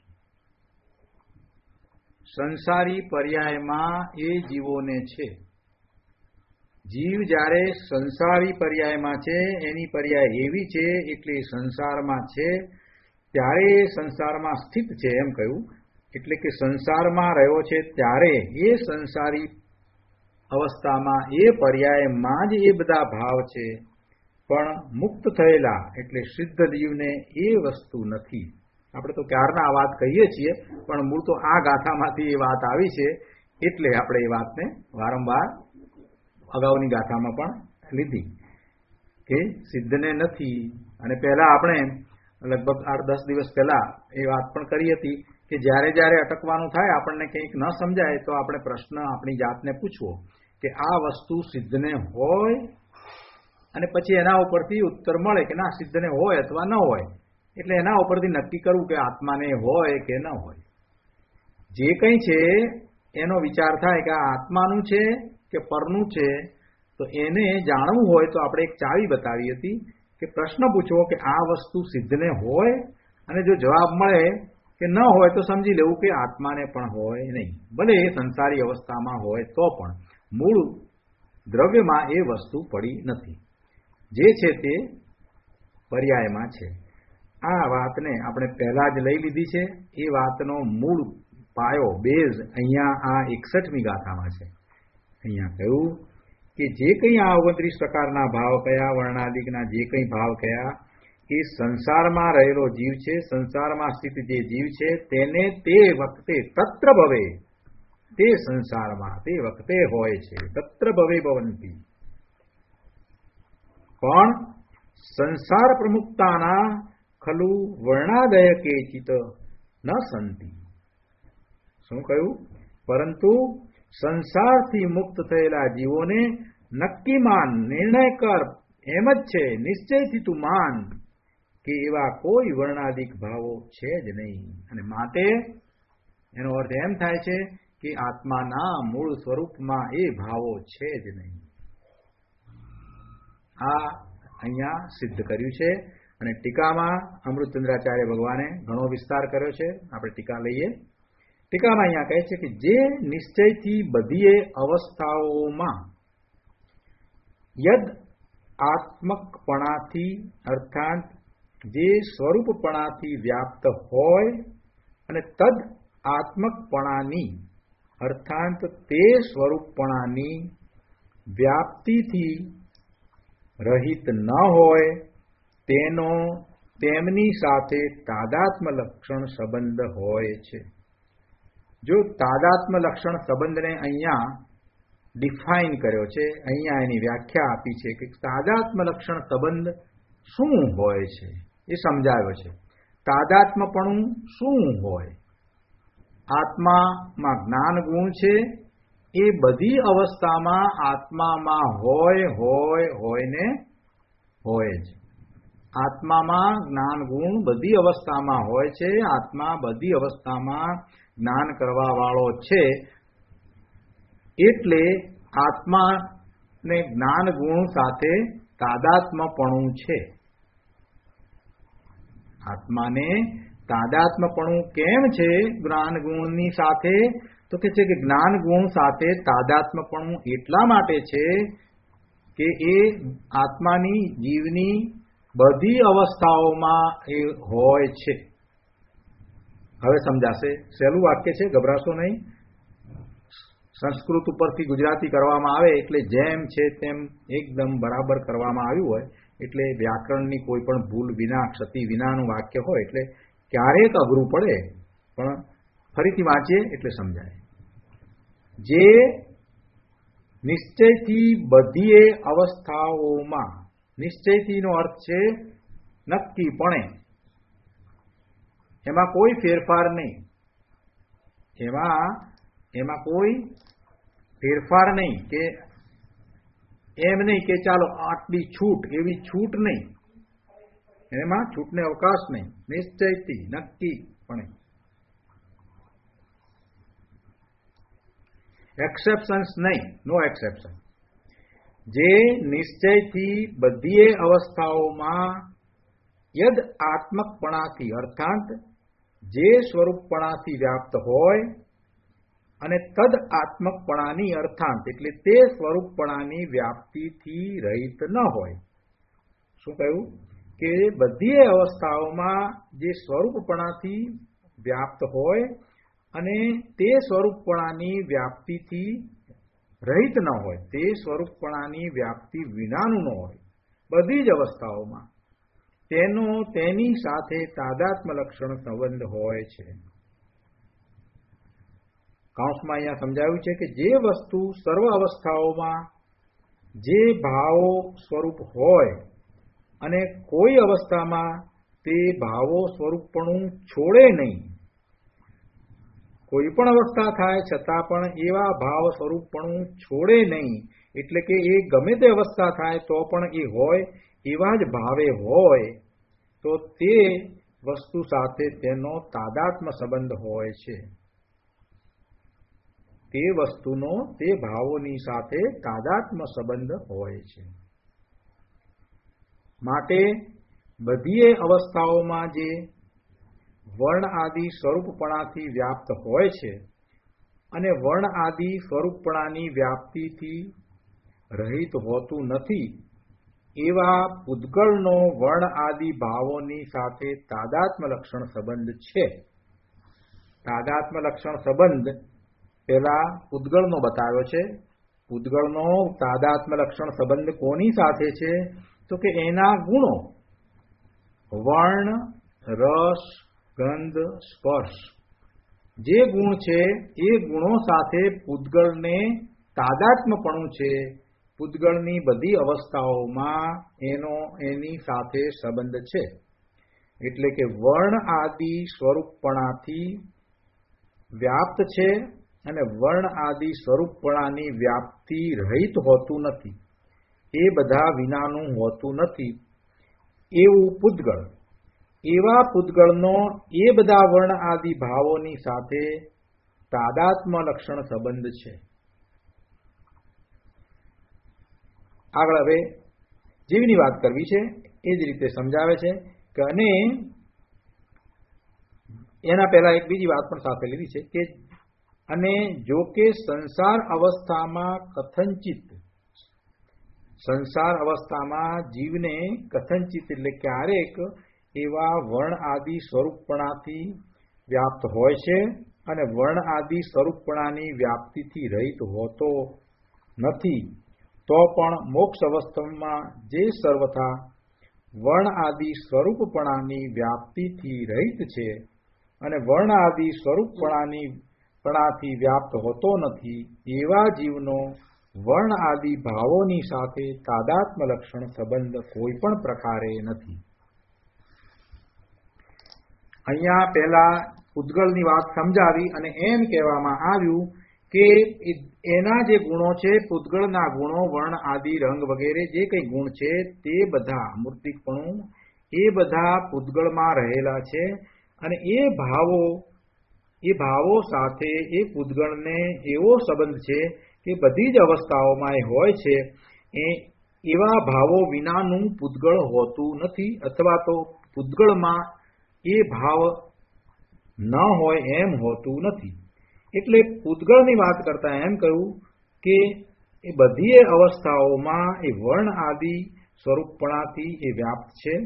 સંસારી પર્યાયમાં એ જીવોને છે. જીવ જ્યારે સંસારી પર્યાયમાં છે, એની પર્યાય એવી છે એટલે સંસારમાં છે, ત્યારે એ સંસારમાં સ્થિત છે એમ કહ્યું. એટલે કે સંસારમાં રહ્યો છે ત્યારે એ સંસારી અવસ્થામાં એ પર્યાયમાં જ એ બધા ભાવ છે, પણ મુક્ત થયેલા એટલે સિદ્ધ જીવને એ વસ્તુ નથી. આપણે તો ક્યારના આ વાત કહીએ છીએ, પણ મૂળ તો આ ગાથામાંથી એ વાત આવી છે, એટલે આપણે એ વાતને વારંવાર અગાઉની ગાથામાં પણ લીધી કે સિદ્ધને નથી. અને પહેલા આપણે લગભગ આઠ દસ દિવસ પહેલા એ વાત પણ કરી હતી કે જ્યારે જ્યારે અટકવાનું થાય, આપણને કંઈક ન સમજાય તો આપણે પ્રશ્ન આપણી જાતને પૂછવો કે આ વસ્તુ સિદ્ધને હોય, અને પછી એના ઉપરથી ઉત્તર મળે કે ના સિદ્ધને હોય અથવા ન હોય. એટલે એના ઉપરથી નક્કી કરવું કે આત્માને હોય કે ન હોય. જે કંઈ છે એનો વિચાર થાય કે આ આત્માનું છે કે પરનું છે, તો એને જાણવું હોય તો આપણે એક ચાવી બતાવી હતી કે પ્રશ્ન પૂછવો કે આ વસ્તુ સિદ્ધને હોય, અને જો જવાબ મળે કે ન હોય તો સમજી લેવું કે આત્માને પણ હોય નહીં, ભલે એ સંસારી અવસ્થામાં હોય તો પણ મૂળ દ્રવ્યમાં એ વસ્તુ પડી નથી, જે છે તે પર્યાયમાં છે. આ વાતને આપણે પહેલા જ લઈ લીધી છે. એ વાતનો મૂળ પાયો બેઝ અહીંયા આ એકસઠમી ગાથામાં છે. અહીંયા કહ્યું કે જે કંઈ આ ઓગણત્રીસ પ્રકારના ભાવ કયા, વર્ણાદિકના જે કંઈ ભાવ કયા, એ સંસારમાં રહેલો જીવ છે, સંસારમાં સ્થિત જે જીવ છે તેને તે વખતે તત્ર ભવે તે સંસારમાં તે વખતે હોય છે. તત્ર ભવે ભવંતી. પણ સંસાર પ્રમુક્તાના ખલુ વર્ણાદય કેચિત ન સંતિ. શું કહ્યું? પરંતુ સંસારથી મુક્ત થયેલા જીવોને નક્કી માન, નિર્ણય કર, એમ જ છે, નિશ્ચયથી તું માન કે એવા કોઈ વર્ણાદિક ભાવો છે જ નહીં, અને માટે એનો અર્થ એમ થાય છે કે આત્માના મૂળ સ્વરૂપમાં એ ભાવો છે જ નહીં. આ અહીંયા સિદ્ધ કર્યું છે. અને ટીકામાં અમૃતચંદ્રાચાર્ય ભગવાને ઘણો વિસ્તાર કર્યો છે. આપણે ટીકા લઈએ. ટીકામાં અહીંયા કહે છે કે જે નિશ્ચયથી બધીએ અવસ્થાઓમાં યદ આત્મકપણાથી અર્થાત જે સ્વરૂપપણાથી વ્યાપ્ત હોય અને તદ આત્મકપણાની અર્થાત તે સ્વરૂપપણાની વ્યાપ્તિથી રહિત ન હોય તેનો તેમની સાથે તાદાત્મ્ય લક્ષણ સંબંધ હોય છે. જો તાદાત્મ્ય લક્ષણ સંબંધને અહીંયા ડિફાઇન કર્યો છે, અહીંયા એની વ્યાખ્યા આપી છે કે તાદાત્મ્ય લક્ષણ સંબંધ શું હોય છે એ સમજાવ્યો છે. તાદાત્મ્યપણું શું હોય? આત્મામાં જ્ઞાન ગુણ છે એ બધી અવસ્થામાં આત્મામાં હોય હોય હોય ને હોય જ. આત્મામાં જ્ઞાન ગુણ બધી અવસ્થામાં હોય છે. આત્મા બધી અવસ્થામાં જ્ઞાન કરવા વાળો છે. એટલે આત્માને જ્ઞાન ગુણ સાથે તાદાત્મ્યપણું છે. આત્માને તાદાત્મ્યપણું કેમ છે જ્ઞાન ગુણની સાથે? તો કે છે કે જ્ઞાન ગુણ સાથે તાદાત્મ્યપણું એટલા માટે છે કે એ આત્માની જીવની બધી અવસ્થાઓમાં એ હોય છે. હવે સમજાશે. સહેલું વાક્ય છે, ગભરાશો નહીં. સંસ્કૃત ઉપરથી ગુજરાતી કરવામાં આવે એટલે જેમ છે તેમ એકદમ બરાબર કરવામાં આવ્યું હોય એટલે વ્યાકરણની કોઈ પણ ભૂલ વિના, ક્ષતિ વિનાનું વાક્ય હોય એટલે ક્યારેક અઘરું પડે, પણ ફરીથી વાંચીએ એટલે સમજાય. જે નિશ્ચયથી બધીએ અવસ્થાઓમાં, નિશ્ચયથીનો અર્થ છે નક્કીપણે, એમાં કોઈ ફેરફાર નહીં, એમાં એમાં કોઈ ફેરફાર નહીં કે એમ નહીં કે ચાલો આટલી છૂટ, એવી છૂટ નહીં, એમાં છૂટને અવકાશ નહીં. નિશ્ચયથી નક્કીપણે, એક્સેપ્શન્સ નહીં, નો એક્સેપ્શન. જે નિશ્ચયથી બધીએ અવસ્થાઓમાં યદ આત્મકપણાથી અર્થાત જે સ્વરૂપપણાથી વ્યાપ્ત હોય અને તદ આત્મકપણાની અર્થાત એટલે તે સ્વરૂપપણાની વ્યાપ્તિથી રહિત ન હોય. શું કહ્યું? કે બધી અવસ્થાઓમાં જે સ્વરૂપપણાથી વ્યાપ્ત હોય અને તે સ્વરૂપપણાની વ્યાપ્તિથી રહિત ન હોય, તે સ્વરૂપપણાની વ્યાપ્તિ વિનાનું ન હોય બધી જ અવસ્થાઓમાં, તેનો તેની સાથે તાદાત્મ્ય લક્ષણ સંબંધ હોય છે. કૌંસમાં અહીંયા સમજાવ્યું છે કે જે વસ્તુ સર્વ અવસ્થાઓમાં જે ભાવો સ્વરૂપ હોય અને કોઈ અવસ્થામાં તે ભાવો સ્વરૂપપણું છોડે નહીં, કોઈ પણ અવસ્થા થાય છતાં પણ એવા ભાવ સ્વરૂપપણું છોડે નહીં, એટલે કે એ ગમે તે અવસ્થા થાય તો પણ એ હોય એવા જ ભાવે હોય, તો તે વસ્તુ સાથે તેનો તાદાત્મ્ય સંબંધ હોય છે. તે વસ્તુનો તે ભાવોની સાથે તાદાત્મ્ય સંબંધ હોય છે. માટે બધીએ અવસ્થાઓમાં જે વર્ણ આદિ સ્વરૂપપણાથી વ્યાપ્ત હોય છે અને વર્ણ આદિ સ્વરૂપપણાની વ્યાપ્તિથી રહિત હોતું નથી, એવા પૂદગળનો વર્ણ આદિ ભાવોની સાથે તાદાત્મ્ય લક્ષણ સંબંધ છે. તાદાત્મ્ય લક્ષણ સંબંધ પેલા પૂદગળનો બતાવ્યો છે. પૂદગળનો તાદાત્મ્ય લક્ષણ સંબંધ કોની સાથે છે? તો કે એના ગુણો વર્ણ, રસ, ગંધ, સ્પર્શ જે ગુણ છે એ ગુણો સાથે પૂદગળને તાદાત્મ્યપણું છે. પૂદગળની બધી અવસ્થાઓમાં એનો એની સાથે સંબંધ છે. એટલે કે વર્ણ આદિ સ્વરૂપપણાથી વ્યાપ્ત છે અને વર્ણ આદિ સ્વરૂપપણાની વ્યાપ્તિ રહિત હોતું નથી, એ બધા વિનાનું હોતું નથી એવું પૂદગળ. એવા પૂતગળનો એ બધા વર્ણ આદિ ભાવોની સાથે તાદાત્મ લક્ષણ સંબંધ છે. આગળ હવે જીવની વાત કરવી છે એ જ રીતે સમજાવે છે કે અને એના પહેલા એક બીજી વાત પણ સાથે લીધી છે કે અને જો કે સંસાર અવસ્થામાં કથંચિત સંસાર અવસ્થામાં જીવને કથંચિત એટલે ક્યારેક એવા વર્ણ આદિ સ્વરૂપપણાથી વ્યાપ્ત હોય છે અને વર્ણ આદિ સ્વરૂપપણાની વ્યાપ્તિથી રહિત હોતો નથી. તો પણ મોક્ષ અવસ્થામાં જે સર્વથા વર્ણ આદિ સ્વરૂપપણાની વ્યાપ્તિથી રહિત છે અને વર્ણ આદિ સ્વરૂપપણાની પણાથી વ્યાપ્ત હોતો નથી એવા જીવનો વર્ણ આદિ ભાવોની સાથે તાદાત્મ લક્ષણ સંબંધ કોઈ પણ પ્રકારે નથી. અહીંયા પહેલા પૂતગળની વાત સમજાવી અને એમ કહેવામાં આવ્યું કે એના જે ગુણો છે પૂતગળના ગુણો વર્ણ આદિ રંગ વગેરે જે કંઈ ગુણ છે તે બધા મૂર્તિકપણું એ બધા પૂતગળમાં રહેલા છે અને એ ભાવો એ ભાવો સાથે એ પૂતગળને એવો સંબંધ છે કે બધી જ અવસ્થાઓમાં એ હોય છે. એ એવા ભાવો વિનાનું પૂતગળ હોતું નથી અથવા તો પૂતગળમાં એ ભાવ ન હોય એમ હોતું નથી. એટલે પૂતગળની વાત કરતા એમ કહ્યું કે એ બધી અવસ્થાઓમાં એ વર્ણ આદિ સ્વરૂપપણાથી એ વ્યાપ્ત છે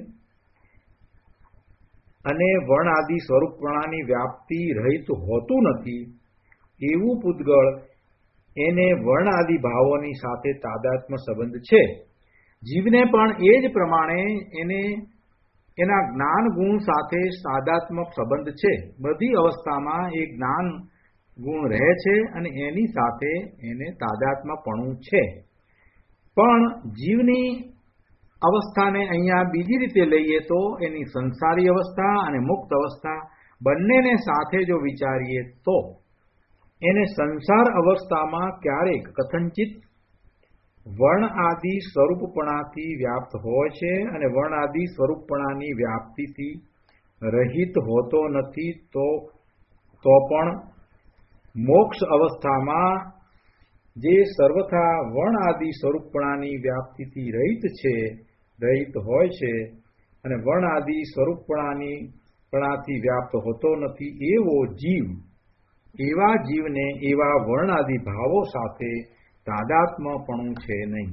અને વર્ણ આદિ સ્વરૂપપણાની વ્યાપ્તિ રહિત હોતું નથી એવું પૂતગળ એને વર્ણ આદિ ભાવોની સાથે તાદાત્મ્ય સંબંધ છે. જીવને પણ એ જ પ્રમાણે એને એના જ્ઞાન ગુણ સાથે તાદાત્મક સંબંધ છે. બધી અવસ્થામાં એ જ્ઞાન ગુણ રહે છે અને એની સાથે એને તાદાત્મ્યપણું છે. પણ જીવની અવસ્થાને અહીંયા બીજી રીતે લઈએ તો એની સંસારી અવસ્થા અને મુક્ત અવસ્થા બંનેને સાથે જો વિચારીએ તો એને સંસાર અવસ્થામાં ક્યારેક કથંચિત વર્ણ આદિ સ્વરૂપપણાથી વ્યાપ્ત હોય છે અને વર્ણ આદિ સ્વરૂપપણાની વ્યાપ્તિથી રહિત હોતો નથી. તો તો પણ મોક્ષ અવસ્થામાં જે સર્વથા વર્ણ આદિ સ્વરૂપપણાની વ્યાપ્તિથી રહિત છે રહિત હોય છે અને વર્ણ આદિ સ્વરૂપપણાની પણાથી વ્યાપ્ત હોતો નથી એવો જીવ એવા જીવને એવા વર્ણ આદિ ભાવો સાથે તાદાત્મ્યપણું છે નહીં.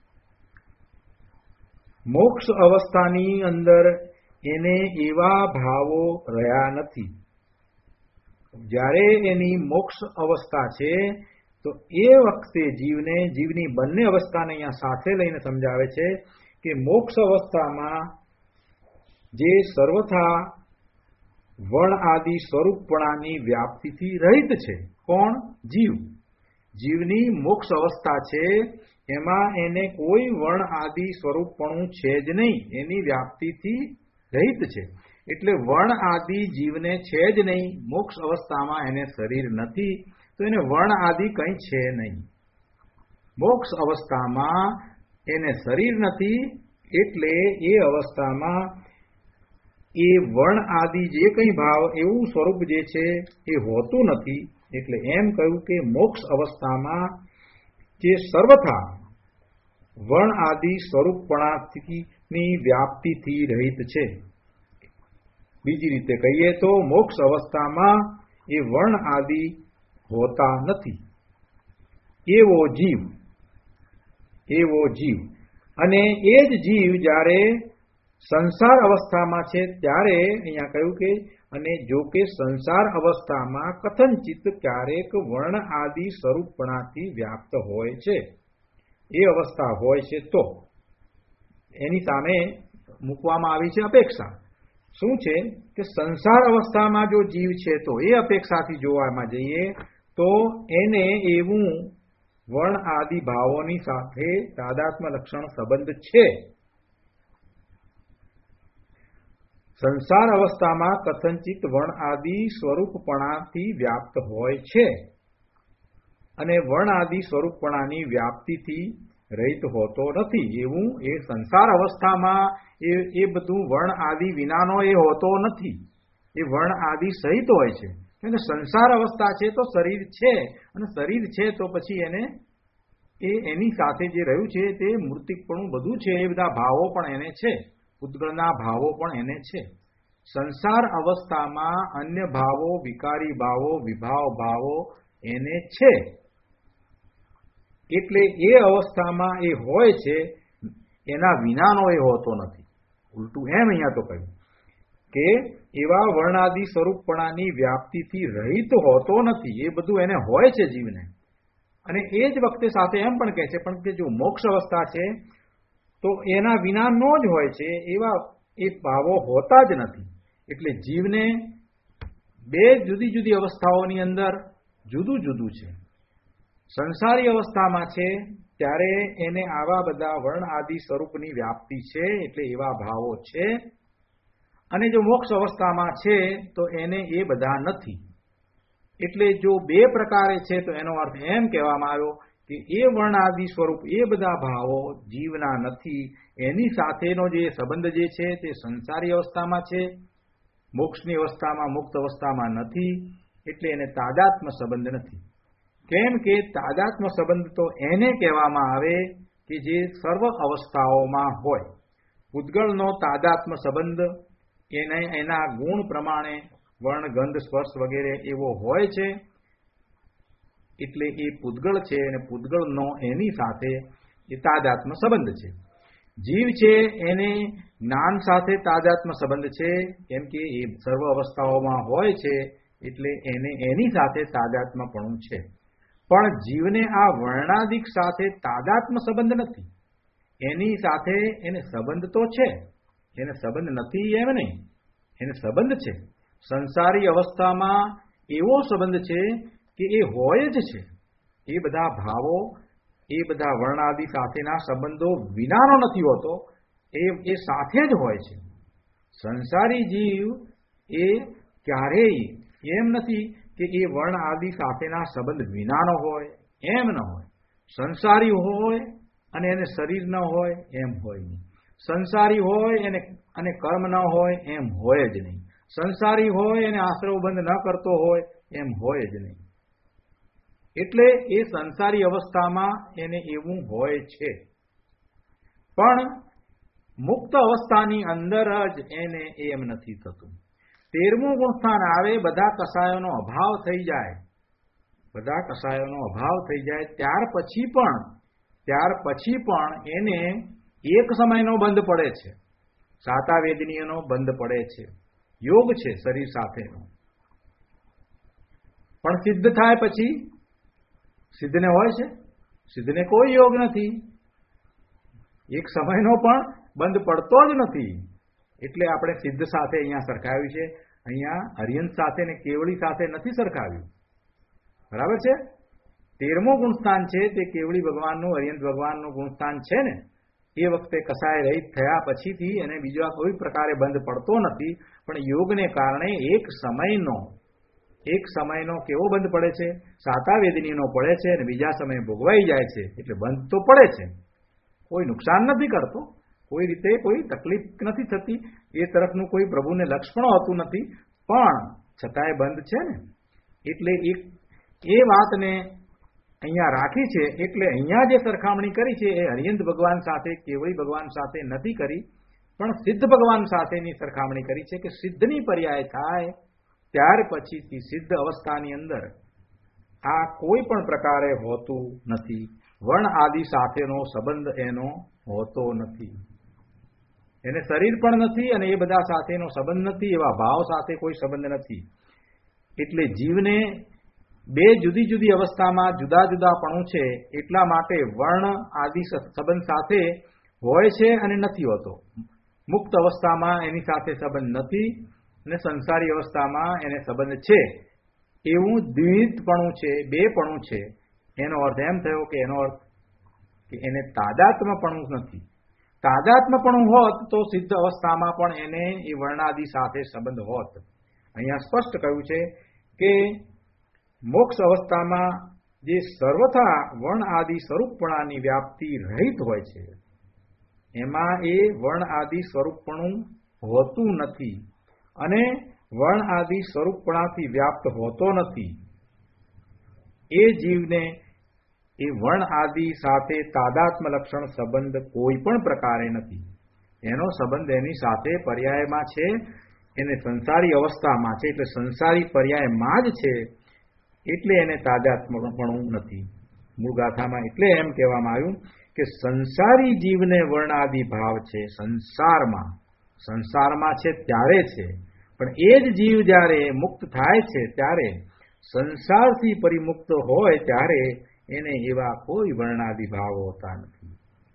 મોક્ષ અવસ્થાની અંદર એને એવા ભાવો રહ્યા નથી. જ્યારે એની મોક્ષ અવસ્થા છે તો એ વખતે જીવને જીવની બંને અવસ્થાને અહીંયા સાથે લઈને સમજાવે છે કે મોક્ષ અવસ્થામાં જે સર્વથા વર્ણ આદિ સ્વરૂપપણાની વ્યાપ્તિથી રહિત છે. કોણ? જીવ. જીવની મોક્ષ અવસ્થા છે એમાં એને કોઈ વર્ણ આદિ સ્વરૂપપણું છે જ નહીં, એની વ્યાપ્તિથી રહિત છે. એટલે વર્ણ આદિ જીવને છે જ નહીં. મોક્ષ અવસ્થામાં એને શરીર નથી તો એને વર્ણ આદિ કંઈ છે નહીં. મોક્ષ અવસ્થામાં એને શરીર નથી એટલે એ અવસ્થામાં એ વર્ણ આદિ જે કંઈ ભાવ એવું સ્વરૂપ જે છે એ હોતું નથી. એટલે એમ કહ્યું કે મોક્ષ અવસ્થામાં જે સર્વથા વર્ણ આદિ સ્વરૂપપણાની વ્યાપ્તિથી રહિત છે. બીજી રીતે કહીએ તો મોક્ષ અવસ્થામાં એ વર્ણ આદિ હોતા નથી એવો જીવ એવો જીવ અને એ જ જીવ જ્યારે સંસાર અવસ્થામાં છે ત્યારે અહીંયા કહ્યું કે અને જો કે સંસાર અવસ્થામાં કથનચિત ક્યારેક વર્ણ આદિ સ્વરૂપપણાથી વ્યાપ્ત હોય છે. એ અવસ્થા હોય છે તો એની સામે મૂકવામાં આવી છે અપેક્ષા. શું છે કે સંસાર અવસ્થામાં જો જીવ છે તો એ અપેક્ષાથી જોવામાં જઈએ તો એને એવું વર્ણ આદિ ભાવોની સાથે તાદાત્મ્ય લક્ષણ સંબંધ છે. સંસાર અવસ્થામાં કથંચિત વર્ણ આદિ સ્વરૂપપણાથી વ્યાપ્ત હોય છે અને વર્ણ આદિ સ્વરૂપપણાની વ્યાપ્તિથી રહિત હોતો નથી. એવું એ સંસાર અવસ્થામાં એ એ બધું વર્ણ આદિ વિનાનો એ હોતો નથી. એ વર્ણ આદિ સહિત હોય છે. કેમ કે સંસાર અવસ્થા છે તો શરીર છે, અને શરીર છે તો પછી એને એ એની સાથે જે રહ્યું છે તે મૂર્તિકપણું બધું છે, એ બધા ભાવો પણ એને છે, પૂતગળના ભાવો પણ એને છે. સંસાર અવસ્થામાં અન્ય ભાવો, વિકારી ભાવો, વિભાવ ભાવો એને છે. એટલે એ અવસ્થામાં એ હોય છે, એના વિનાનો એ હોતો નથી. ઉલટું એમ અહીંયા તો કહ્યું કે એવા વર્ણાદિ સ્વરૂપપણાની વ્યાપ્તિથી રહિત હોતો નથી. એ બધું એને હોય છે જીવને. અને એ જ વખતે સાથે એમ પણ કહે છે પણ કે જો મોક્ષ અવસ્થા છે તો એના વિનાનો જ હોય છે, એવા એ ભાવો હોતા જ નથી. એટલે જીવને બે જુદી જુદી અવસ્થાઓની અંદર જુદું જુદું છે. સંસારી અવસ્થામાં છે ત્યારે એને આવા બધા વર્ણ આદિ સ્વરૂપની વ્યાપ્તિ છે, એટલે એવા ભાવો છે. અને જો મોક્ષ અવસ્થામાં છે તો એને એ બધા નથી. એટલે જો બે પ્રકારે છે તો એનો અર્થ એમ કહેવામાં આવ્યો કે એ વર્ણ આદિ સ્વરૂપ એ બધા ભાવો જીવના નથી. એની સાથેનો જે સંબંધ જે છે તે સંસારી અવસ્થામાં છે, મોક્ષની અવસ્થામાં, મુક્ત અવસ્થામાં નથી. એટલે એને તાદાત્મ સંબંધ નથી. કેમ કે તાદાત્મ સંબંધ તો એને કહેવામાં આવે કે જે સર્વ અવસ્થાઓમાં હોય. પૂતગળનો તાદાત્મ સંબંધ એને એના ગુણ પ્રમાણે વર્ણ, ગંધ, સ્પર્શ વગેરે એવો હોય છે. એટલે એ પૂતગળ છે અને પૂતગળનો એની સાથે એ તાદાત્મ સંબંધ છે. જીવ છે એને જ્ઞાન સાથે તાદાત્મ સંબંધ છે, કેમ કે એ સર્વ અવસ્થાઓમાં હોય છે. એટલે એને એની સાથે તાદાત્મપણું છે. પણ જીવને આ વર્ણાદિક સાથે તાદાત્મ સંબંધ નથી. એની સાથે એને સંબંધ તો છે, એને સંબંધ નથી એમ નહીં, એને સંબંધ છે. સંસારી અવસ્થામાં એવો સંબંધ છે કે એ હોય જ છે. એ બધા ભાવો, એ બધા વર્ણાદિ સાથેના સંબંધો વિનાનો નથી હોતો, એ એ સાથે જ હોય છે. સંસારી જીવ એ ક્યારેય એમ નથી કે એ વર્ણ આદિ સાથેના સંબંધ વિનાનો હોય, એમ ન હોય. સંસારી હોય અને એને શરીર ન હોય, એમ હોય નહીં. સંસારી હોય એને અને કર્મ ન હોય, એમ હોય જ નહીં. સંસારી હોય એને આશ્રવબંધ ન કરતો હોય, એમ હોય જ નહીં. એટલે એ સંસારી અવસ્થામાં એને એવું હોય છે. પણ મુક્ત અવસ્થાની અંદર જ એને એમ નથી થતું. તેરમું ગુણસ્થાન આવે, બધા કસાયોનો અભાવ થઈ જાય, બધા કસાયોનો અભાવ થઈ જાય ત્યાર પછી પણ ત્યાર પછી પણ એને એક સમયનો બંધ પડે છે. સાતા વેદનીયનો બંધ પડે છે. યોગ છે શરીર સાથેનો. પણ સિદ્ધ થાય પછી સિદ્ધને હોય છે, સિદ્ધને કોઈ યોગ નથી. એક સમયનો પણ બંધ પડતો જ નથી. એટલે આપણે સિદ્ધ સાથે અહીંયા સરખાવ્યું છે. અહીંયા અરિયંત સાથે ને કેવળી સાથે નથી સરખાવ્યું. બરાબર છે. તેરમું ગુણસ્થાન છે તે કેવળી ભગવાનનું, અરિયંત ભગવાનનું ગુણસ્થાન છે ને. એ વખતે કસાય રહિત થયા પછીથી એને બીજા કોઈ પ્રકારે બંધ પડતો નથી. પણ યોગને કારણે એક સમયનો એક સમયનો કેવો બંધ પડે છે? સાતા વેદનીનો પડે છે અને બીજા સમયે ભોગવાઈ જાય છે. એટલે બંધ તો પડે છે, કોઈ નુકસાન નથી કરતો, કોઈ રીતે કોઈ તકલીફ નથી થતી, એ તરફનું કોઈ પ્રભુને લક્ષ પણ હોતું નથી. પણ છતાંય બંધ છે ને. એટલે એક એ વાતને અહીંયા રાખી છે. એટલે અહીંયા જે સરખામણી કરી છે એ અરિયંત ભગવાન સાથે, કેવળી ભગવાન સાથે નથી કરી, પણ સિદ્ધ ભગવાન સાથેની સરખામણી કરી છે કે સિદ્ધની પર્યાય થાય ત્યાર પછીથી સિદ્ધ અવસ્થાની અંદર આ કોઈ પણ પ્રકારે હોતું નથી. વર્ણ આદિ સાથેનો સંબંધ એનો હોતો નથી. એને શરીર પણ નથી અને એ બધા સાથેનો સંબંધ નથી, એવા ભાવ સાથે કોઈ સંબંધ નથી. એટલે જીવને બે જુદી જુદી અવસ્થામાં જુદા જુદાપણું છે. એટલા માટે વર્ણ આદિ સંબંધ સાથે હોય છે અને નથી હોતો. મુક્ત અવસ્થામાં એની સાથે સંબંધ નથી અને સંસારી અવસ્થામાં એને સંબંધ છે. એવું દ્વિવિધપણું છે, બેપણું છે. એનો અર્થ એમ થયો કે એનો અર્થ કે એને તાદાત્મપણું નથી. તાદાત્મપણું હોત તો સિદ્ધ અવસ્થામાં પણ એને એ વર્ણાદિ સાથે સંબંધ હોત. અહીંયા સ્પષ્ટ કહ્યું છે કે મોક્ષ અવસ્થામાં જે સર્વથા વર્ણ આદિ સ્વરૂપપણાની વ્યાપ્તિ રહિત હોય છે, એમાં એ વર્ણ આદિ સ્વરૂપપણું હોતું નથી અને વર્ણ આદિ સ્વરૂપપણાથી વ્યાપ્ત હોતો નથી. એ જીવને એ વર્ણ આદિ સાથે તાદાત્મ લક્ષણ સંબંધ કોઈ પણ પ્રકારે નથી. એનો સંબંધ એની સાથે પર્યાયમાં છે, એને સંસારી અવસ્થામાં છે, એટલે સંસારી પર્યાયમાં જ છે, એટલે એને તાદાત્મ્યપણું નથી. મૂળ ગાથામાં એટલે એમ કહેવામાં આવ્યું કે સંસારી જીવને વર્ણાદિ ભાવ છે. સંસારમાં સંસારમાં છે ત્યારે છે, પણ એ જ જીવ જ્યારે મુક્ત થાય છે ત્યારે સંસારથી પરિમુક્ત હોય ત્યારે એને એવા કોઈ વર્ણાદિ ભાવ હોતા નથી.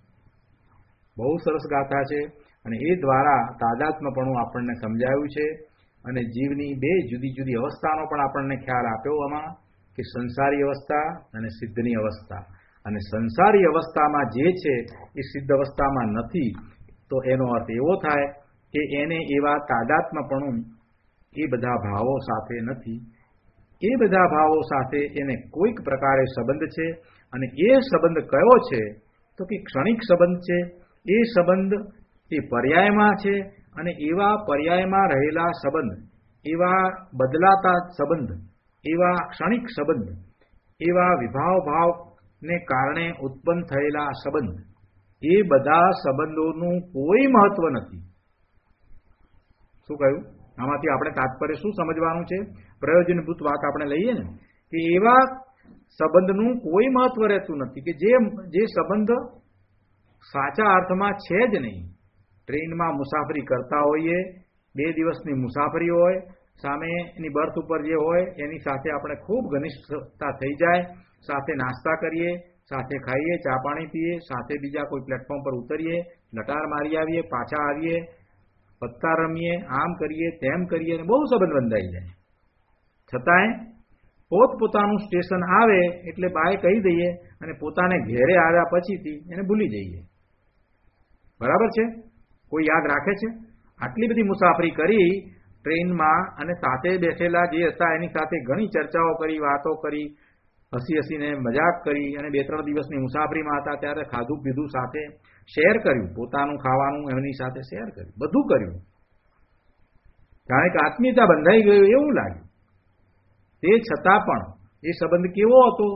બહુ સરસ ગાથા છે અને એ દ્વારા તાદાત્મ્યપણું આપણને સમજાયું છે અને જીવની બે જુદી જુદી અવસ્થાનો પણ આપણને ખ્યાલ આપ્યો આમાં, કે સંસારી અવસ્થા અને સિદ્ધની અવસ્થા. અને સંસારી અવસ્થામાં જે છે એ સિદ્ધ અવસ્થામાં નથી, તો એનો અર્થ એવો થાય કે એને એવા તાદાત્મ્યપણું એ બધા ભાવો સાથે નથી. એ બધા ભાવો સાથે એને કોઈક પ્રકારે સંબંધ છે અને એ સંબંધ કયો છે તો કે ક્ષણિક સંબંધ છે. એ સંબંધ એ પર્યાયમાં છે અને એવા પર્યાયમાં રહેલા સંબંધ, એવા બદલાતા સંબંધ, એવા ક્ષણિક સંબંધ, એવા વિભાવ ભાવને કારણે ઉત્પન્ન થયેલા સંબંધ, એ બધા સંબંધોનું કોઈ મહત્વ નથી. શું કહ્યું? આમાંથી આપણે તાત્પર્ય શું સમજવાનું છે? પ્રયોજનભૂત વાત આપણે લઈએ ને કે એવા સંબંધનું કોઈ મહત્વ રહેતું નથી કે જે જે સંબંધ સાચા અર્થમાં છે જ નહીં. ટ્રેનમાં મુસાફરી કરતા હોઈએ, બે દિવસની મુસાફરી હોય, સામેની બર્થ ઉપર જે હોય એની સાથે આપણે ખૂબ ઘનિષ્ઠતા થઈ જાય, સાથે નાસ્તા કરીએ, સાથે ખાઈએ, ચા પાણી પીએ, સાથે બીજા કોઈ પ્લેટફોર્મ પર ઉતરીએ, લટાર મારી આવીએ, પાછા આવીએ, પત્તા રમીએ, આમ કરીએ, તેમ કરીએ, બહુ સંબંધ બંધાઈ જાય. છતાંય પોતપોતાનું સ્ટેશન આવે એટલે બાય કહી દઈએ અને પોતાને ઘેરે આવ્યા પછીથી એને ભૂલી જઈએ. બરાબર છે? કોઈ યાદ રાખે છે? આટલી બધી મુસાફરી કરી ટ્રેનમાં અને સાથે બેઠેલા જે હતા એની સાથે ઘણી ચર્ચાઓ કરી, વાતો કરી, હસી હસીને મજાક કરી અને બે ત્રણ દિવસની મુસાફરીમાં હતા ત્યારે ખાધું પીધું સાથે શેર કર્યું, પોતાનું ખાવાનું એમની સાથે શેર કર્યું, બધું કર્યું. કારણ કે આત્મીયતા બંધાઈ ગયું એવું લાગ્યું. તે છતાં પણ એ સંબંધ કેવો હતો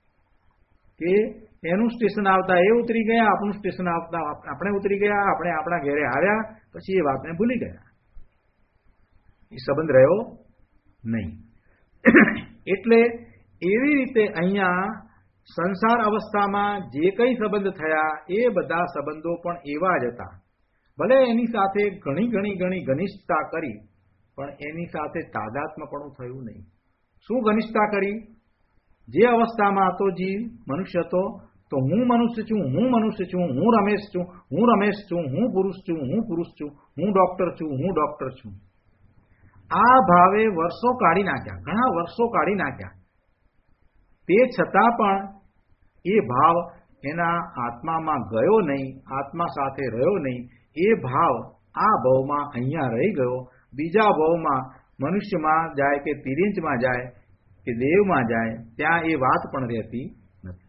કે એનું સ્ટેશન આવતા એ ઉતરી ગયા, આપણું સ્ટેશન આવતા આપણે ઉતરી ગયા, આપણે આપણા ઘેરે આવ્યા પછી એ વાતને ભૂલી ગયા. એ સંબંધ રહ્યો નહીં. એટલે એવી રીતે અહીંયા સંસાર અવસ્થામાં જે કંઈ સંબંધ થયા એ બધા સંબંધો પણ એવા જ હતા. ભલે એની સાથે ઘણી ઘણી ઘણી ઘનિષ્ઠતા કરી પણ એની સાથે તાદાત્મ્યપણું થયું નહીં. શું ઘનિષ્ઠતા કરી? જે અવસ્થામાં હતો જીવ, મનુષ્ય હતો, તો હું મનુષ્ય છું, હું મનુષ્ય છું, હું રમેશ છું, હું રમેશ છું, હું પુરુષ છું, હું પુરુષ છું, હું ડોક્ટર છું, હું ડોક્ટર છું. આ ભાવે વર્ષો કાઢી નાખ્યા, ઘણા વર્ષો કાઢી નાખ્યા. તે છતાં પણ એ ભાવ એના આત્મામાં ગયો નહીં, આત્મા સાથે રહ્યો નહીં. એ ભાવ આ ભાવમાં અહીંયા રહી ગયો. બીજા ભાવમાં મનુષ્યમાં જાય કે તિર્યંચમાં જાય કે દેવમાં જાય ત્યાં એ વાત પણ રહેતી નથી.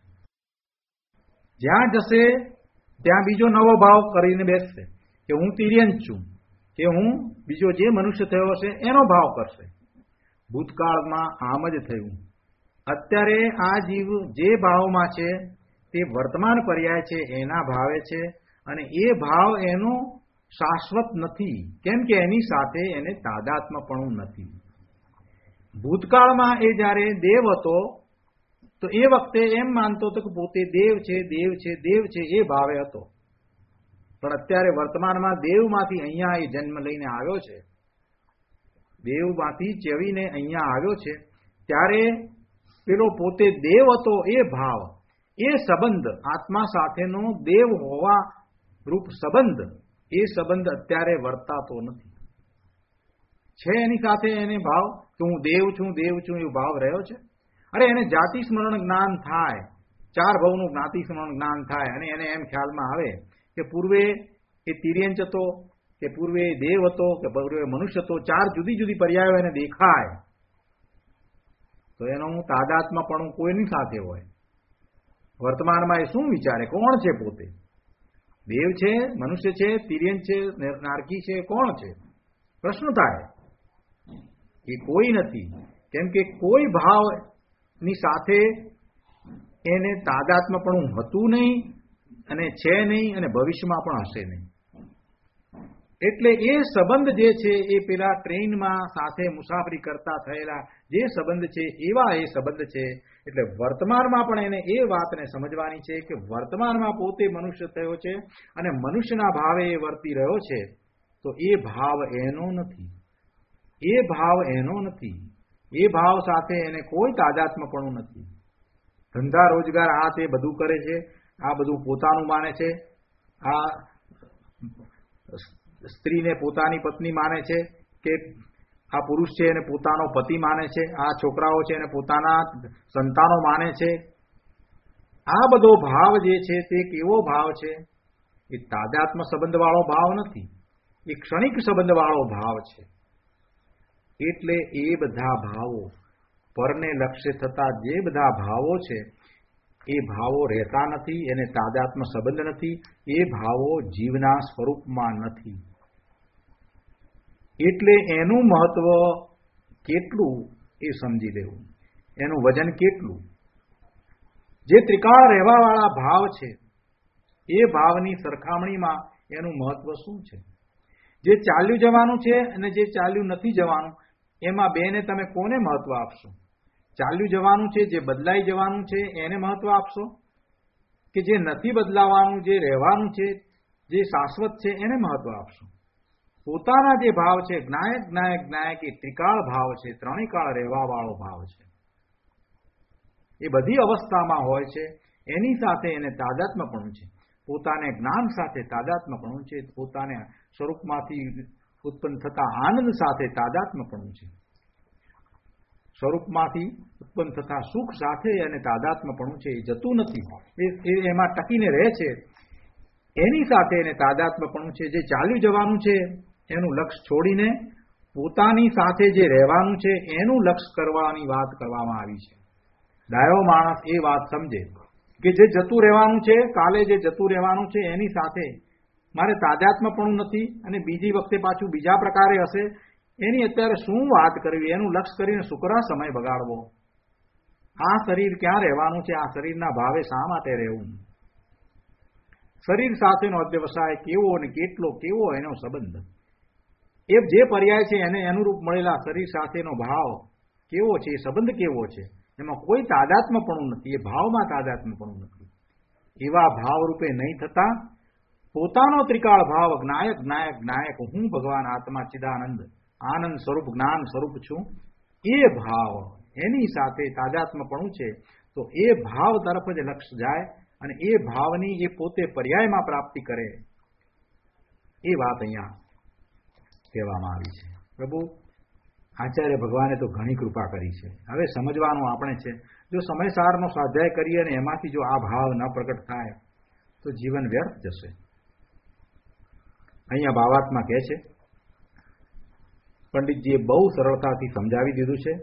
જ્યાં જશે ત્યાં બીજો નવો ભાવ કરીને બેસશે કે હું તિર્યંચ છું, કે હું બીજો જે મનુષ્ય થયો હશે એનો ભાવ કરશે. ભૂતકાળમાં આમ જ થયું. અત્યારે આ જીવ જે ભાવમાં છે તે વર્તમાન પર્યાય છે, એના ભાવે છે અને એ ભાવ એનો શાશ્વત નથી. કેમ કે એની સાથે એને તાદાત્મ્યપણું નથી. ભૂતકાળમાં એ જ્યારે દેવ હતો તો એ વખતે એમ માનતો હતો કે પોતે દેવ છે, દેવ છે, દેવ છે, એ ભાવે હતો. પણ અત્યારે વર્તમાનમાં દેવમાંથી અહીંયા એ જન્મ લઈને આવ્યો છે, દેવમાંથી ચેવીને અહીંયા આવ્યો છે, ત્યારે પેલો પોતે દેવ હતો એ ભાવ, એ સંબંધ આત્મા સાથેનો દેવ હોવા રૂપ સંબંધ, એ સંબંધ અત્યારે વર્તાતો નથી. છે એની સાથે એને ભાવ કે હું દેવ છું, દેવ છું, એવો ભાવ રહ્યો છે. અરે એને જાતિ સ્મરણ જ્ઞાન થાય, ચાર ભાવનું જ્ઞાતિ સ્મરણ જ્ઞાન થાય અને એને એમ ખ્યાલમાં આવે કે પૂર્વે એ તિર્યંચ હતો, કે પૂર્વે દેવ હતો, કે પૂર્વે મનુષ્ય હતો, ચાર જુદી જુદી પર્યાયો એને દેખાય. તો એનું તાદાત્મ્યપણું કોઈની સાથે હોય. વર્તમાનમાં એ શું વિચારે? કોણ છે પોતે? દેવ છે, મનુષ્ય છે, તિર્યન છે, નારકી છે, કોણ છે? પ્રશ્ન થાય. એ કોઈ નથી, કેમ કે કોઈ ભાવની સાથે એને તાદાત્મ્યપણું હતું નહીં અને છે નહીં અને ભવિષ્યમાં પણ હશે નહીં. એટલે એ સંબંધ જે છે એ પેલા ટ્રેનમાં સાથે મુસાફરી કરતા થયેલા જે સંબંધ છે એવા એ સંબંધ છે. એટલે વર્તમાનમાં પણ એને એ વાતને સમજવાની છે કે વર્તમાનમાં પોતે મનુષ્ય થયો છે અને મનુષ્યના ભાવે એ વર્તી રહ્યો છે, તો એ ભાવ એનો નથી. એ ભાવ એનો નથી. એ ભાવ સાથે એને કોઈ તાદાત્મ્યપણું નથી. ધંધા રોજગાર આ તે બધું કરે છે, આ બધું પોતાનું માને છે, આ સ્ત્રીને પોતાની પત્ની માને છે, કે આ પુરુષ છે એને પોતાનો પતિ માને છે, આ છોકરાઓ છે એને પોતાના સંતાનો માને છે. આ બધો ભાવ જે છે તે કેવો ભાવ છે? એ તાદાત્મ્ય સંબંધવાળો ભાવ નથી, એ ક્ષણિક સંબંધવાળો ભાવ છે. એટલે એ બધા ભાવો પરને લક્ષ્ય થતા જે બધા ભાવો છે એ ભાવો રહેતા નથી, એને તાદાત્મ્ય સંબંધ નથી, એ ભાવો જીવના સ્વરૂપમાં નથી. એટલે એનું મહત્વ કેટલું એ સમજી લેવું, એનું વજન કેટલું. જે ત્રિકાળ રહેવાવાળા ભાવ છે એ ભાવની સરખામણીમાં એનું મહત્વ શું છે? જે ચાલ્યું જવાનું છે અને જે ચાલ્યું નથી જવાનું, એમાં બેને તમે કોને મહત્વ આપશો? ચાલ્યું જવાનું છે, જે બદલાઈ જવાનું છે એને મહત્વ આપશો, કે જે નથી બદલાવાનું, જે રહેવાનું છે, જે શાશ્વત છે એને મહત્વ આપશો? પોતાના જે ભાવ છે જ્ઞાયક જ્ઞાયક જ્ઞાયક એ ત્રિકાળ ભાવ છે, ત્રણેય કાળ રહેવાવાળો ભાવ છે. એ બધી અવસ્થામાં હોય છે. એની સાથે એને તાદાત્મ્યપણું છે. પોતાને જ્ઞાન સાથે તાદાત્મ્યપણું છે. પોતાને સ્વરૂપમાંથી ઉત્પન્ન થતા આનંદ સાથે તાદાત્મ્યપણું છે. સ્વરૂપમાંથી ઉત્પન્ન થતા સુખ સાથે અને તાદાત્મ્યપણું છે. એ જતું નથી, એ એમાં ટકીને રહે છે. એની સાથે એને તાદાત્મ્યપણું છે. જે ચાલ્યું જવાનું છે એનું લક્ષ્ય છોડીને પોતાની સાથે જે રહેવાનું છે એનું લક્ષ્ય કરવાની વાત કરવામાં આવી છે. ડાયો માણસ એ વાત સમજે કે જે જતું રહેવાનું છે, કાલે જે જતું રહેવાનું છે એની સાથે મારે તાદાત્મ્યપણું નથી અને બીજી વખતે પાછું બીજા પ્રકારે હશે, એની અત્યારે શું વાત કરવી? એનું લક્ષ્ય કરીને શુકરા સમય બગાડવો? આ શરીર ક્યાં રહેવાનું છે? આ શરીરના ભાવે શા માટે રહેવું? શરીર સાથેનો અધ્યવસાય કેવો અને કેટલો કેવો એનો સંબંધ, એ જે પર્યાય છે એને અનુરૂપ મળેલા શરીર સાથેનો ભાવ કેવો છે, એ સંબંધ કેવો છે, એમાં કોઈ તાદાત્મ્યપણું નથી. એ ભાવમાં તાદાત્મ્યપણું નથી. એવા ભાવરૂપે નહીં થતા પોતાનો ત્રિકાળ ભાવ જ્ઞાયક જ્ઞાયક જ્ઞાયક હું ભગવાન આત્મા ચિદાનંદ આનંદ સ્વરૂપ જ્ઞાન સ્વરૂપ છું, એ ભાવ એની સાથે તાદાત્મ્યપણું છે. તો એ ભાવ તરફ જ લક્ષ્ય જાય અને એ ભાવની એ પોતે પર્યાયમાં પ્રાપ્તિ કરે, એ વાત અહીંયા કહેવામાં આવી છે. પ્રભુ આચાર્ય ભગવાને તો ઘણી કૃપા કરી છે. હવે સમજવાનું આપણે છે. જો સમયસારનો સ્વાધ્યાય કરીએ અને એમાંથી જો આ ભાવ ન પ્રગટ થાય તો જીવન વ્યર્થ જશે. અહીંયા ભાવાત્મા કહે છે, પંડિતજીએ બહુ સરળતાથી સમજાવી દીધું છે.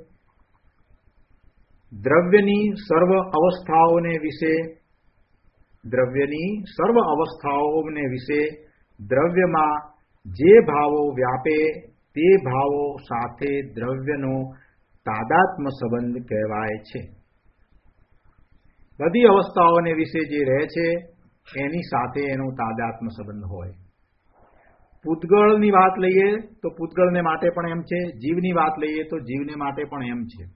દ્રવ્યની સર્વ અવસ્થાઓને વિશે દ્રવ્યની સર્વ અવસ્થાઓને વિશે દ્રવ્યમાં જે ભાવો વ્યાપે તે ભાવો સાથે દ્રવ્યનો તાદાત્મ્ય સંબંધ કહેવાય છે. બધી અવસ્થાઓને વિશે જે રહે છે એની સાથે એનો તાદાત્મ્ય સંબંધ હોય. પૂતગળની વાત લઈએ તો પૂતગળને માટે પણ એમ છે, જીવની વાત લઈએ તો જીવને માટે પણ એમ છે.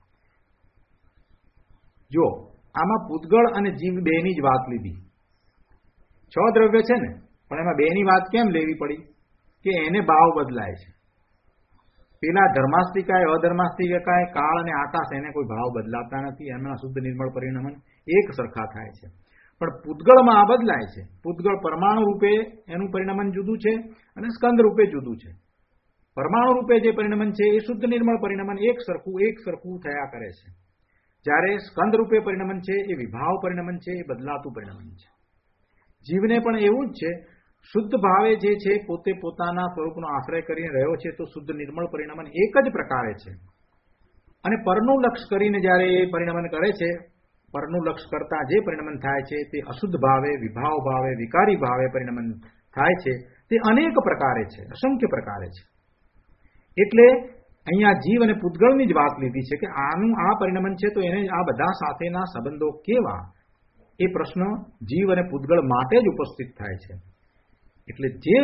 જો આમાં પૂતગળ અને જીવ બેની જ વાત લીધી. છ દ્રવ્ય છે ને, પણ એમાં બેની વાત કેમ લેવી પડી? કે એને ભાવ બદલાય છે. પેલા ધર્માસ્તિકાય અધર્માસ્તિકાય કાળ અને આકાશ એને કોઈ ભાવ બદલાતા નથી. એમના શુદ્ધ નિર્મળ પરિણમન એક સરખા થાય છે. પણ પૂતગળમાં આ બદલાય છે. પૂતગળ પરમાણુ રૂપે એનું પરિણમન જુદું છે અને સ્કંદ રૂપે જુદું છે. પરમાણુ રૂપે જે પરિણમન છે એ શુદ્ધ નિર્મળ પરિણમન એક સરખું એક સરખું થયા કરે છે. જ્યારે સ્કંદ રૂપે પરિણમન છે એ વિભાવ પરિણમન છે, એ બદલાતું પરિણમન છે. જીવને પણ એવું જ છે. શુદ્ધ ભાવે જે છે પોતે પોતાના સ્વરૂપનો આશ્રય કરીને રહ્યો છે, તો શુદ્ધ નિર્મળ પરિણમન એક જ પ્રકારે છે. અને પરનું લક્ષ કરીને જ્યારે એ પરિણમન કરે છે, પરનું લક્ષ કરતા જે પરિણમન થાય છે તે અશુદ્ધ ભાવે, વિભાવ ભાવે, વિકારી ભાવે પરિણમન થાય છે. તે અનેક પ્રકારે છે, અસંખ્ય પ્રકારે છે. એટલે અહીંયા જીવ અને પૂતગળની જ વાત લીધી છે કે આનું આ પરિણમન છે તો એને આ બધા સાથેના સંબંધો કેવા, એ પ્રશ્ન જીવ અને પૂતગળ માટે જ ઉપસ્થિત થાય છે. એટલે જે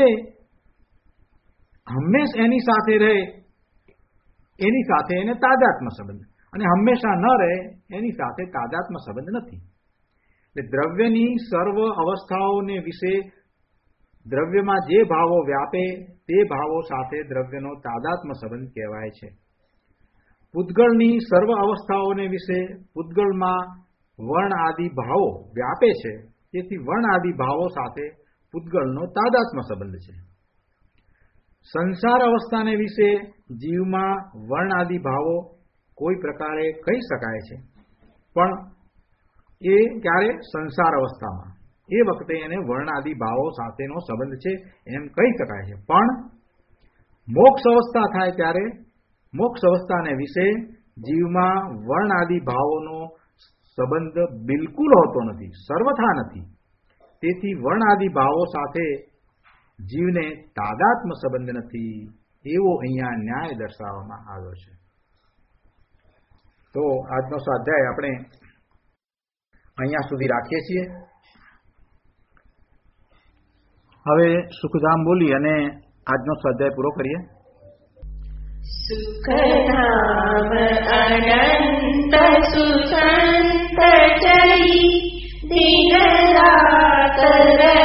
હંમેશ એની સાથે રહે એની સાથે એને તાદાત્મ્ય સંબંધ, અને હંમેશા ન રહે એની સાથે તાદાત્મ્ય સંબંધ નથી. એટલે દ્રવ્યની સર્વ અવસ્થાઓને વિશે દ્રવ્યમાં જે ભાવો વ્યાપે તે ભાવો સાથે દ્રવ્યનો તાદાત્મ્ય સંબંધ કહેવાય છે. પૂતગળની સર્વ અવસ્થાઓને વિશે પૂતગળમાં વર્ણ આદિ ભાવો વ્યાપે છે, તેથી વર્ણ આદિ ભાવો સાથે પૂતગળનો તાદાત્મ્ય સંબંધ છે. સંસાર અવસ્થાને વિશે જીવમાં વર્ણ આદિ ભાવો કોઈ પ્રકારે કહી શકાય છે, પણ એ ક્યારે સંસાર અવસ્થામાં, એ વખતે એને વર્ણ આદિ ભાવો સાથેનો સંબંધ છે એમ કહી શકાય છે. પણ મોક્ષ અવસ્થા થાય ત્યારે મોક્ષ અવસ્થાને વિશે જીવમાં વર્ણ આદિ ભાવોનો સંબંધ બિલકુલ હોતો નથી, સર્વથા નથી. તેથી વર્ણ આદિ ભાવો સાથે જીવને તાદાત્મ્ય સંબંધ નથી, એવો અહીંયા ન્યાય દર્શાવવામાં આવ્યો છે. તો આજનો સ્વાધ્યાય આપણે અહીંયા સુધી રાખીએ છીએ. હવે સુખધામ બોલી અને આજનો સ્વાધ્યાય પૂરો કરીએ. સુખધામ અનંત સુસંત ચરી દિન રાત